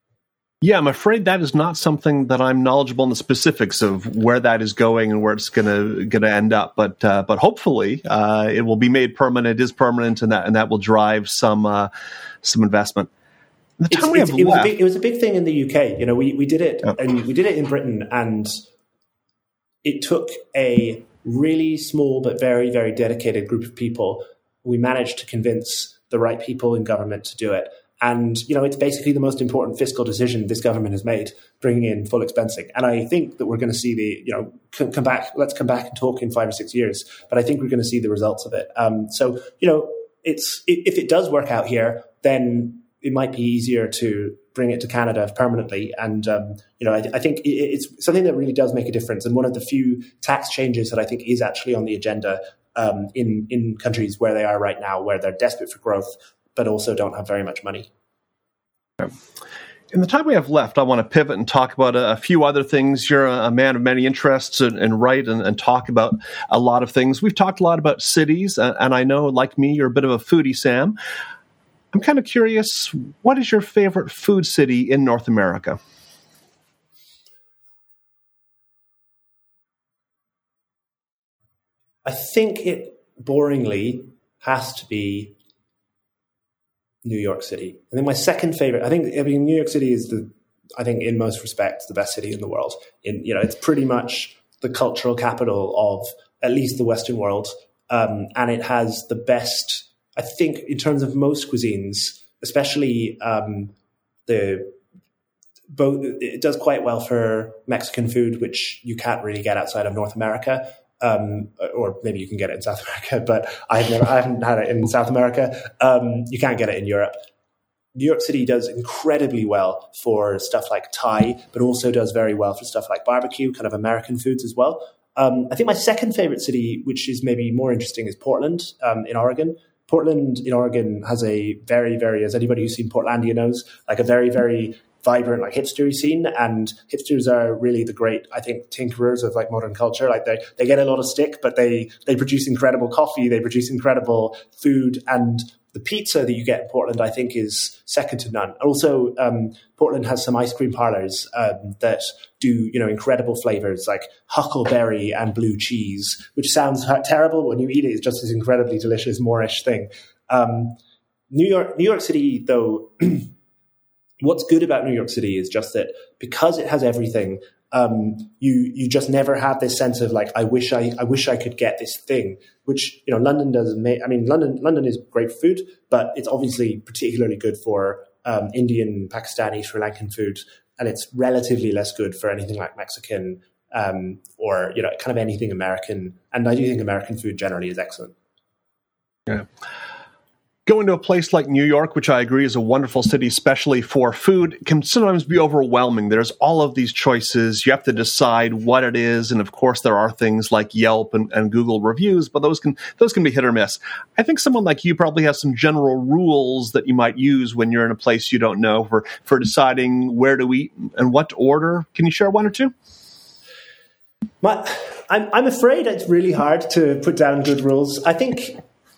Yeah, I'm afraid that is not something that I'm knowledgeable in the specifics of where that is going and where it's gonna gonna end up. But uh, but hopefully uh, it will be made permanent, is permanent, and that and that will drive some uh, some investment. The time we have it, was left, a big, it was a big thing in the U K. You know, we we did it oh. and we did it in Britain, and it took a really small but very very dedicated group of people. We managed to convince the right people in government to do it. And, you know, it's basically the most important fiscal decision this government has made, bringing in full expensing. And I think that we're going to see the, you know, c- come back, let's come back and talk in five or six years. But I think we're going to see the results of it. Um, so, you know, it's if it does work out here, then it might be easier to bring it to Canada permanently. And, um, you know, I, I think it's something that really does make a difference. And one of the few tax changes that I think is actually on the agenda um, in, in countries where they are right now, where they're desperate for growth, but also don't have very much money. In the time we have left, I want to pivot and talk about a, a few other things. You're a, a man of many interests and, and write and, and talk about a lot of things. We've talked a lot about cities, and, and I know, like me, you're a bit of a foodie, Sam. I'm kind of curious, what is your favorite food city in North America? I think it boringly has to be New York City. I think my second favorite, I think, I mean, New York City is the, I think in most respects, the best city in the world. In, you know, it's pretty much the cultural capital of at least the Western world. Um, and it has the best, I think, in terms of most cuisines, especially um, the, both, it does quite well for Mexican food, which you can't really get outside of North America. Um, or maybe you can get it in South America, but I've never, I haven't had it in South America. Um, you can't get it in Europe. New York City does incredibly well for stuff like Thai, but also does very well for stuff like barbecue, kind of American foods as well. Um, I think my second favorite city, which is maybe more interesting, is Portland um, in Oregon. Portland in Oregon has a very, very, as anybody who's seen Portlandia knows, like a very, very vibrant, like hipstery scene, and hipsters are really the great, I think, tinkerers of like modern culture. Like they they get a lot of stick, but they they produce incredible coffee, they produce incredible food, and the pizza that you get in Portland, I think, is second to none. Also, um, Portland has some ice cream parlors um, that do, you know, incredible flavors like huckleberry and blue cheese, which sounds terrible, but when you eat it, it's just this incredibly delicious Moorish thing. Um, New York, New York City, though. What's good about New York City is just that because it has everything, um, you you just never have this sense of like, I wish I I wish I could get this thing, which, you know, London does. I mean, London London is great for food, but it's obviously particularly good for um, Indian, Pakistani, Sri Lankan food, and it's relatively less good for anything like Mexican um, or, you know, kind of anything American. And I do think American food generally is excellent. Yeah. Going to a place like New York, which I agree is a wonderful city, especially for food, can sometimes be overwhelming. There's all of these choices. You have to decide what it is. And of course, there are things like Yelp and, and Google reviews, but those can those can be hit or miss. I think someone like you probably has some general rules that you might use when you're in a place you don't know for, for deciding where to eat and what to order. Can you share one or two? My, I'm, I'm afraid it's really hard to put down good rules. I think,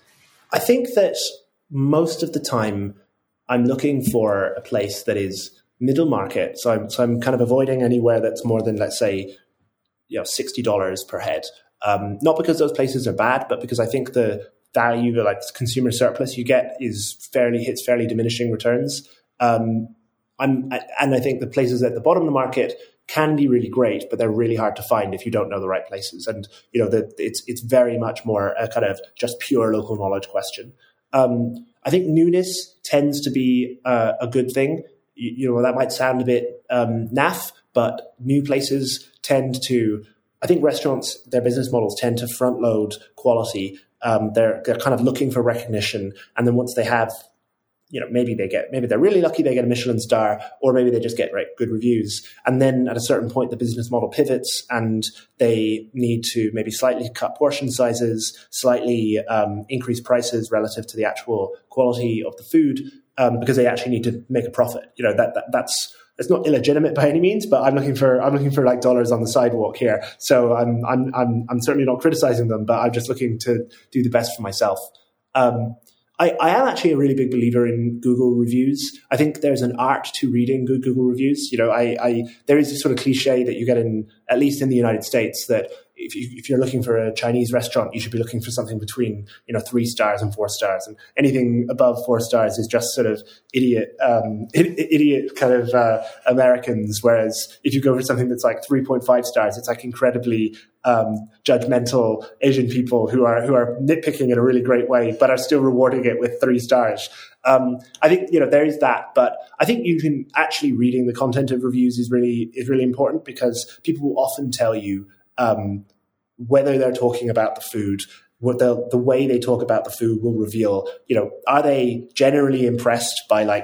I think that most of the time, I'm looking for a place that is middle market. So I'm, so I'm kind of avoiding anywhere that's more than, let's say, you know, sixty dollars per head. Um, not because those places are bad, but because I think the value, the like consumer surplus you get, is fairly hits fairly diminishing returns. Um, I'm, and I think the places at the bottom of the market can be really great, but they're really hard to find if you don't know the right places. And you know, the, it's it's very much more a kind of just pure local knowledge question. Um, I think newness tends to be uh, a good thing. You, you know, that might sound a bit um, naff, but new places tend to, I think restaurants, their business models tend to front load quality. Um, they're, they're kind of looking for recognition. And then once they have, you know, maybe they get, maybe they're really lucky, they get a Michelin star, or maybe they just get right, good reviews. And then at a certain point, the business model pivots and they need to maybe slightly cut portion sizes, slightly um, increase prices relative to the actual quality of the food, um, because they actually need to make a profit. You know, that, that that's, it's not illegitimate by any means, but I'm looking for, I'm looking for like dollars on the sidewalk here. So I'm, I'm, I'm, I'm certainly not criticizing them, but I'm just looking to do the best for myself. Um, I, I am actually a really big believer in Google reviews. I think there's an art to reading good Google reviews. You know, I, I there is this sort of cliche that you get in, at least in the United States, that if, you, if you're looking for a Chinese restaurant, you should be looking for something between, you know, three stars and four stars, and anything above four stars is just sort of idiot, um, idiot kind of uh, Americans. Whereas if you go for something that's like three point five stars, it's like incredibly um, judgmental Asian people who are who are nitpicking in a really great way, but are still rewarding it with three stars. Um, I think, you know, there is that, but I think you can actually reading the content of reviews is really is really important, because people will often tell you um, whether they're talking about the food, what the the way they talk about the food will reveal, you know, are they generally impressed by like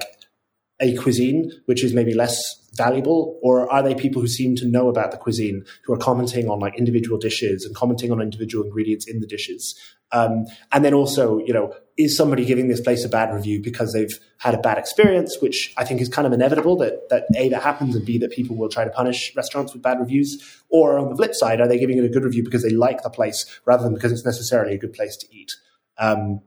a cuisine, which is maybe less valuable, or are they people who seem to know about the cuisine, who are commenting on like individual dishes and commenting on individual ingredients in the dishes? Um, and then also, you know, is somebody giving this place a bad review because they've had a bad experience, which I think is kind of inevitable that, that A, that happens, and B, that people will try to punish restaurants with bad reviews? Or on the flip side, are they giving it a good review because they like the place rather than because it's necessarily a good place to eat? Um,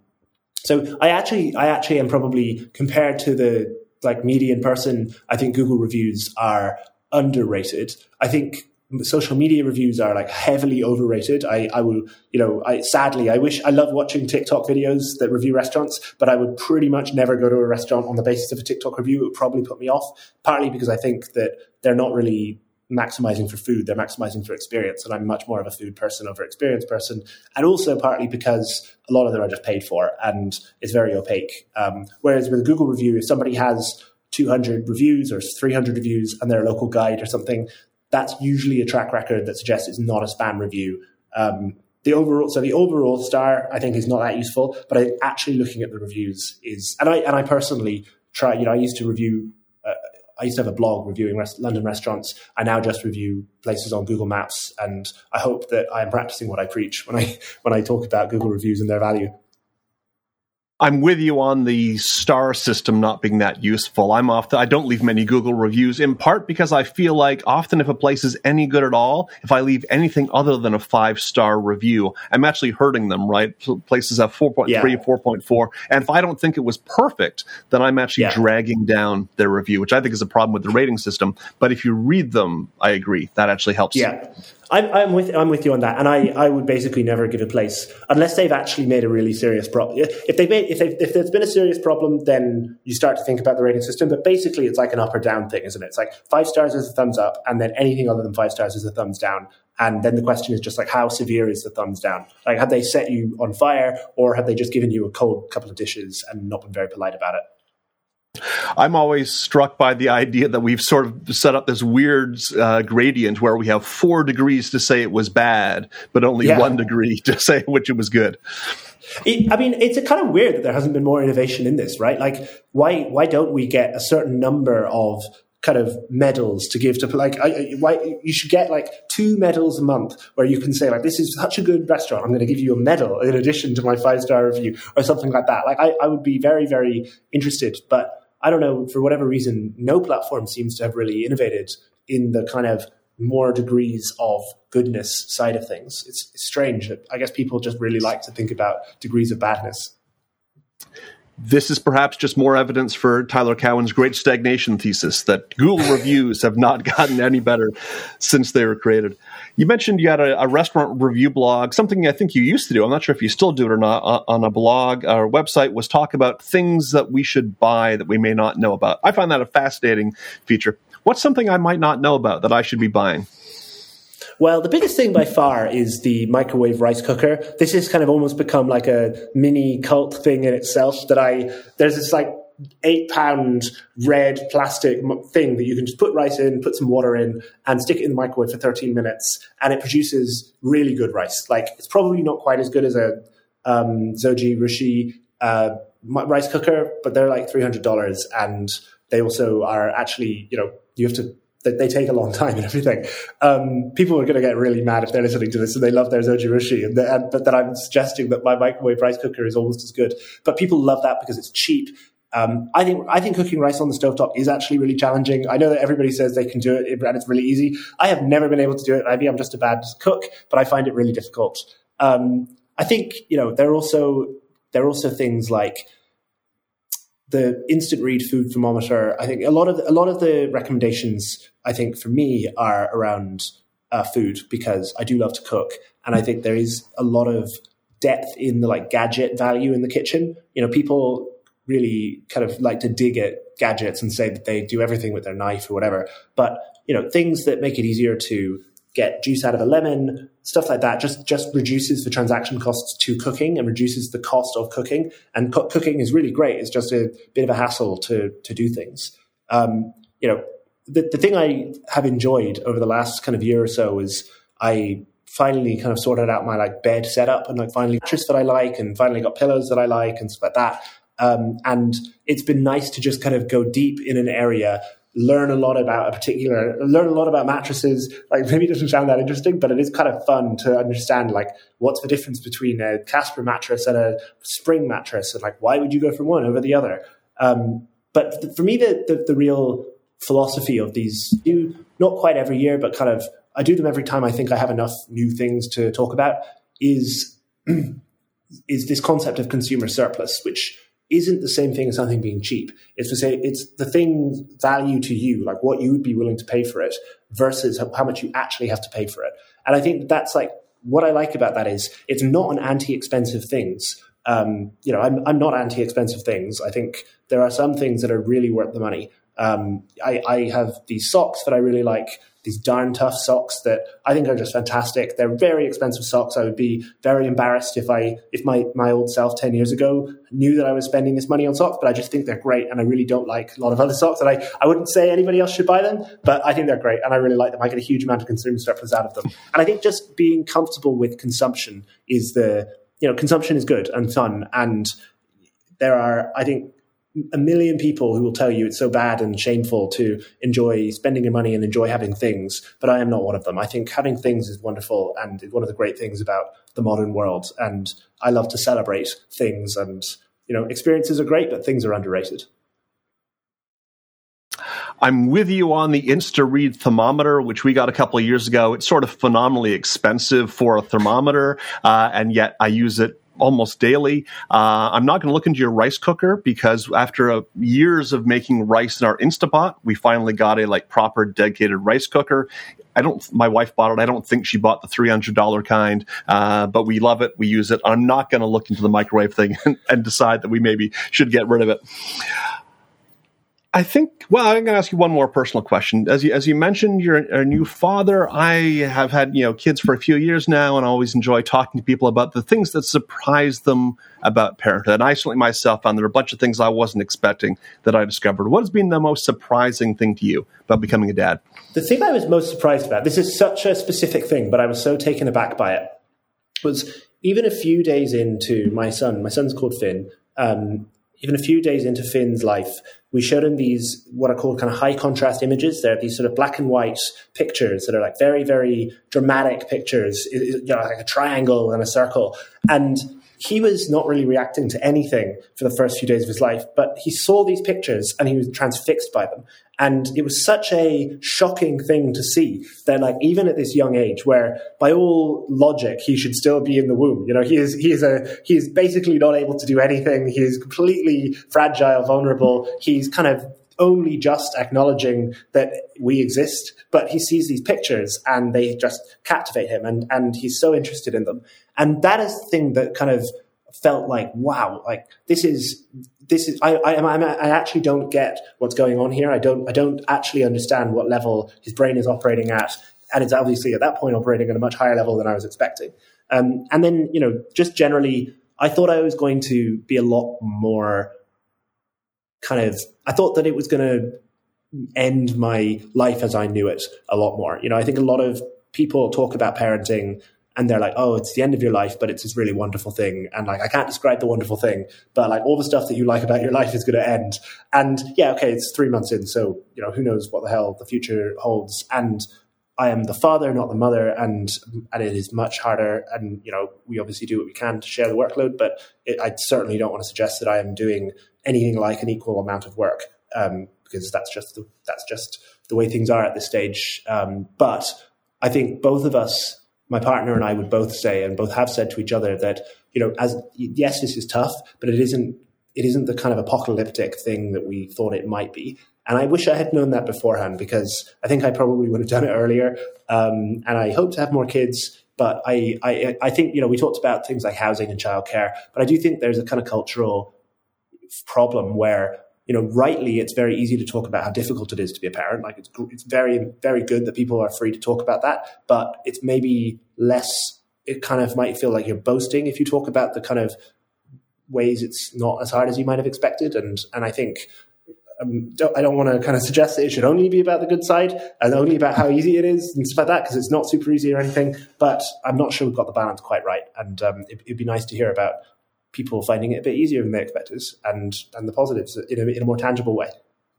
so I actually, I actually am probably, compared to the like median person, I think Google reviews are underrated. I think social media reviews are like heavily overrated. I, I will, you know, I sadly, I wish, I love watching TikTok videos that review restaurants, but I would pretty much never go to a restaurant on the basis of a TikTok review. It would probably put me off, partly because I think that they're not really maximizing for food, they're maximizing for experience. And I'm much more of a food person over experience person. And also partly because a lot of them are just paid for and it's very opaque. Um, whereas with a Google review, if somebody has two hundred reviews or three hundred reviews and they're a local guide or something, that's usually a track record that suggests it's not a spam review. Um, the overall, so the overall star, I think, is not that useful, but I, actually looking at the reviews is, and I and I personally try. You know, I used to review. Uh, I used to have a blog reviewing rest, London restaurants. I now just review places on Google Maps, and I hope that I am practicing what I preach when I when I talk about Google reviews and their value. I'm with you on the star system not being that useful. I'm often, I don't leave many Google reviews, in part because I feel like often if a place is any good at all, if I leave anything other than a five-star review, I'm actually hurting them, right? Places have four point three, yeah. four point four. And if I don't think it was perfect, then I'm actually yeah. dragging down their review, which I think is a problem with the rating system. But if you read them, I agree. That actually helps. Yeah. I'm, I'm with I'm with you on that, and I, I would basically never give a place unless they've actually made a really serious problem. If they've made if they've, if there's been a serious problem, then you start to think about the rating system. But basically, it's like an up or down thing, isn't it? It's like five stars is a thumbs up, and then anything other than five stars is a thumbs down. And then the question is just like, how severe is the thumbs down? Like, have they set you on fire, or have they just given you a cold couple of dishes and not been very polite about it? I'm always struck by the idea that we've sort of set up this weird uh, gradient where we have four degrees to say it was bad, but only yeah. one degree to say which it was good. It, I mean, it's a kind of weird that there hasn't been more innovation in this, right? Like, why why don't we get a certain number of kind of medals to give to, like, I, why you should get like two medals a month where you can say, like, this is such a good restaurant, I'm going to give you a medal in addition to my five star review, or something like that. Like, I, I would be very, very interested, but I don't know, for whatever reason, no platform seems to have really innovated in the kind of more degrees of goodness side of things. It's, it's strange. I guess people just really like to think about degrees of badness. This is perhaps just more evidence for Tyler Cowen's great stagnation thesis that Google reviews have not gotten any better since they were created. You mentioned you had a, a restaurant review blog, something I think you used to do. I'm not sure if you still do it or not. Uh, on a blog or website was talk about things that we should buy that we may not know about. I find that a fascinating feature. What's something I might not know about that I should be buying? Well, the biggest thing by far is the microwave rice cooker. This has kind of almost become like a mini cult thing in itself that I, there's this like eight pound red plastic thing that you can just put rice in, put some water in and stick it in the microwave for thirteen minutes. And it produces really good rice. Like, it's probably not quite as good as a um, Zoji Rushi uh, rice cooker, but they're like three hundred dollars. And they also are actually, you know, you have to, They, they take a long time and everything. Um, people are going to get really mad if they're listening to this and they love their Zoji Rushi, and, and but that I'm suggesting that my microwave rice cooker is almost as good. But people love that because it's cheap. Um, I think I think cooking rice on the stovetop is actually really challenging. I know that everybody says they can do it and it's really easy. I have never been able to do it. Maybe I'm just a bad cook, but I find it really difficult. Um, I think, you know, there are also there are also things like the instant read food thermometer. I think a lot of a lot of the recommendations, I think, for me are around uh, food, because I do love to cook, and I think there is a lot of depth in the like gadget value in the kitchen. You know, people really kind of like to dig at gadgets and say that they do everything with their knife or whatever. But, you know, things that make it easier to get juice out of a lemon, stuff like that, just just reduces the transaction costs to cooking and reduces the cost of cooking. And co- cooking is really great. It's just a bit of a hassle to to do things. Um, you know, the, the thing I have enjoyed over the last kind of year or so is I finally kind of sorted out my like bed setup and like finally mattress that I like, and finally got pillows that I like and stuff like that. Um, and it's been nice to just kind of go deep in an area, learn a lot about a particular, learn a lot about mattresses. Like, maybe it doesn't sound that interesting, but it is kind of fun to understand, like, what's the difference between a Casper mattress and a Spring mattress, and like, why would you go for one over the other? Um, but th- for me, the, the the real philosophy of these, do not quite every year, but kind of, I do them every time I think I have enough new things to talk about, is is this concept of consumer surplus, which isn't the same thing as something being cheap. It's to say it's the thing's value to you, like what you would be willing to pay for it versus how much you actually have to pay for it. And I think that's like, what I like about that is it's not an anti-expensive things. Um, you know, I'm, I'm not anti-expensive things. I think there are some things that are really worth the money. Um, I, I have these socks that I really like, these darn tough socks that I think are just fantastic. They're very expensive socks. I would be very embarrassed if I, if my, my old self ten years ago knew that I was spending this money on socks, but I just think they're great. And I really don't like a lot of other socks, and I, I wouldn't say anybody else should buy them, but I think they're great and I really like them. I get a huge amount of consumer surplus out of them. And I think just being comfortable with consumption is the, you know, consumption is good and fun. And there are, I think, a million people who will tell you it's so bad and shameful to enjoy spending your money and enjoy having things, but I am not one of them. I think having things is wonderful and one of the great things about the modern world. And I love to celebrate things, and, you know, experiences are great, but things are underrated. I'm with you on the InstaRead thermometer, which we got a couple of years ago. It's sort of phenomenally expensive for a thermometer, uh, and yet I use it almost daily. Uh, I'm not going to look into your rice cooker, because after a, years of making rice in our Instapot, we finally got a like proper dedicated rice cooker. I don't, my wife bought it. I don't think she bought the three hundred dollars kind, uh, but we love it. We use it. I'm not going to look into the microwave thing and, and decide that we maybe should get rid of it. I think, well, I'm going to ask you one more personal question. As you, as you mentioned, you're a new father. I have had, you know, kids for a few years now, and I always enjoy talking to people about the things that surprise them about parenthood. And I certainly myself found there are a bunch of things I wasn't expecting that I discovered. What has been the most surprising thing to you about becoming a dad? The thing I was most surprised about, this is such a specific thing, but I was so taken aback by it, was even a few days into my son, my son's called Finn, um, even a few days into Finn's life, we showed him these, what are called kind of high contrast images. They're these sort of black and white pictures that are like very, very dramatic pictures, you know, like a triangle and a circle. And he was not really reacting to anything for the first few days of his life, but he saw these pictures and he was transfixed by them. And it was such a shocking thing to see that, like, even at this young age, where by all logic he should still be in the womb, you know, he is he is a he is basically not able to do anything. He is completely fragile, vulnerable. He's kind of only just acknowledging that we exist, but he sees these pictures and they just captivate him, and and he's so interested in them. And that is the thing that kind of felt like, wow, like this is. This is I, I I actually don't get what's going on here. I don't I don't actually understand what level his brain is operating at, and it's obviously at that point operating at a much higher level than I was expecting. Um, and then, you know, just generally, I thought I was going to be a lot more kind of. I thought that it was going to end my life as I knew it a lot more. You know, I think a lot of people talk about parenting and they're like, oh, it's the end of your life, but it's this really wonderful thing. And like, I can't describe the wonderful thing, but like all the stuff that you like about your life is going to end. And yeah, okay, it's three months in. So, you know, who knows what the hell the future holds. And I am the father, not the mother. And, and it is much harder. And, you know, we obviously do what we can to share the workload, but it, I certainly don't want to suggest that I am doing anything like an equal amount of work. Um, because that's just, the, that's just the way things are at this stage. Um, but I think both of us, my partner and I would both say, and both have said to each other, that, you know, as yes, this is tough, but it isn't it isn't the kind of apocalyptic thing that we thought it might be. And I wish I had known that beforehand, because I think I probably would have done it earlier. Um, and I hope to have more kids. But I, I I think, you know, we talked about things like housing and childcare, but I do think there's a kind of cultural problem where, you know, rightly, it's very easy to talk about how difficult it is to be a parent. Like, it's it's very, very good that people are free to talk about that, but it's maybe less, it kind of might feel like you're boasting if you talk about the kind of ways it's not as hard as you might have expected. And and I think, um, don't, I don't want to kind of suggest that it should only be about the good side and only about how easy it is and stuff like that, because it's not super easy or anything, but I'm not sure we've got the balance quite right. And um, it, it'd be nice to hear about people finding it a bit easier than they expected, and and the positives in a, in a more tangible way.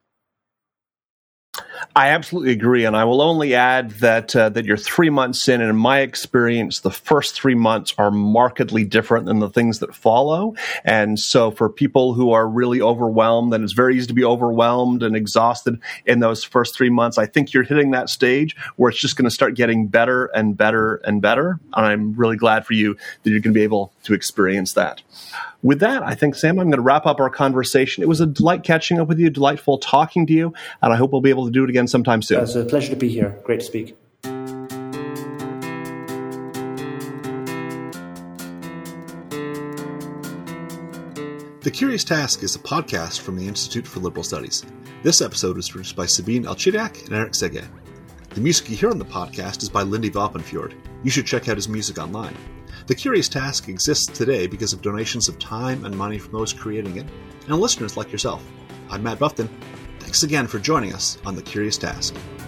I absolutely agree, and I will only add that uh, that you're three months in, and in my experience, the first three months are markedly different than the things that follow. And so for people who are really overwhelmed, and it's very easy to be overwhelmed and exhausted in those first three months, I think you're hitting that stage where it's just going to start getting better and better and better. And I'm really glad for you that you're going to be able to experience that. With that, I think, Sam, I'm going to wrap up our conversation. It was a delight catching up with you, delightful talking to you, and I hope we'll be able to do it again sometime soon. It was a pleasure to be here. Great to speak. The Curious Task is a podcast from the Institute for Liberal Studies. This episode was produced by Sabine Elchidiak and Eric Sege. The music you hear on the podcast is by Lindy Valpenfjord. You should check out his music online. The Curious Task exists today because of donations of time and money from those creating it, and listeners like yourself. I'm Matt Buffton. Thanks again for joining us on The Curious Task.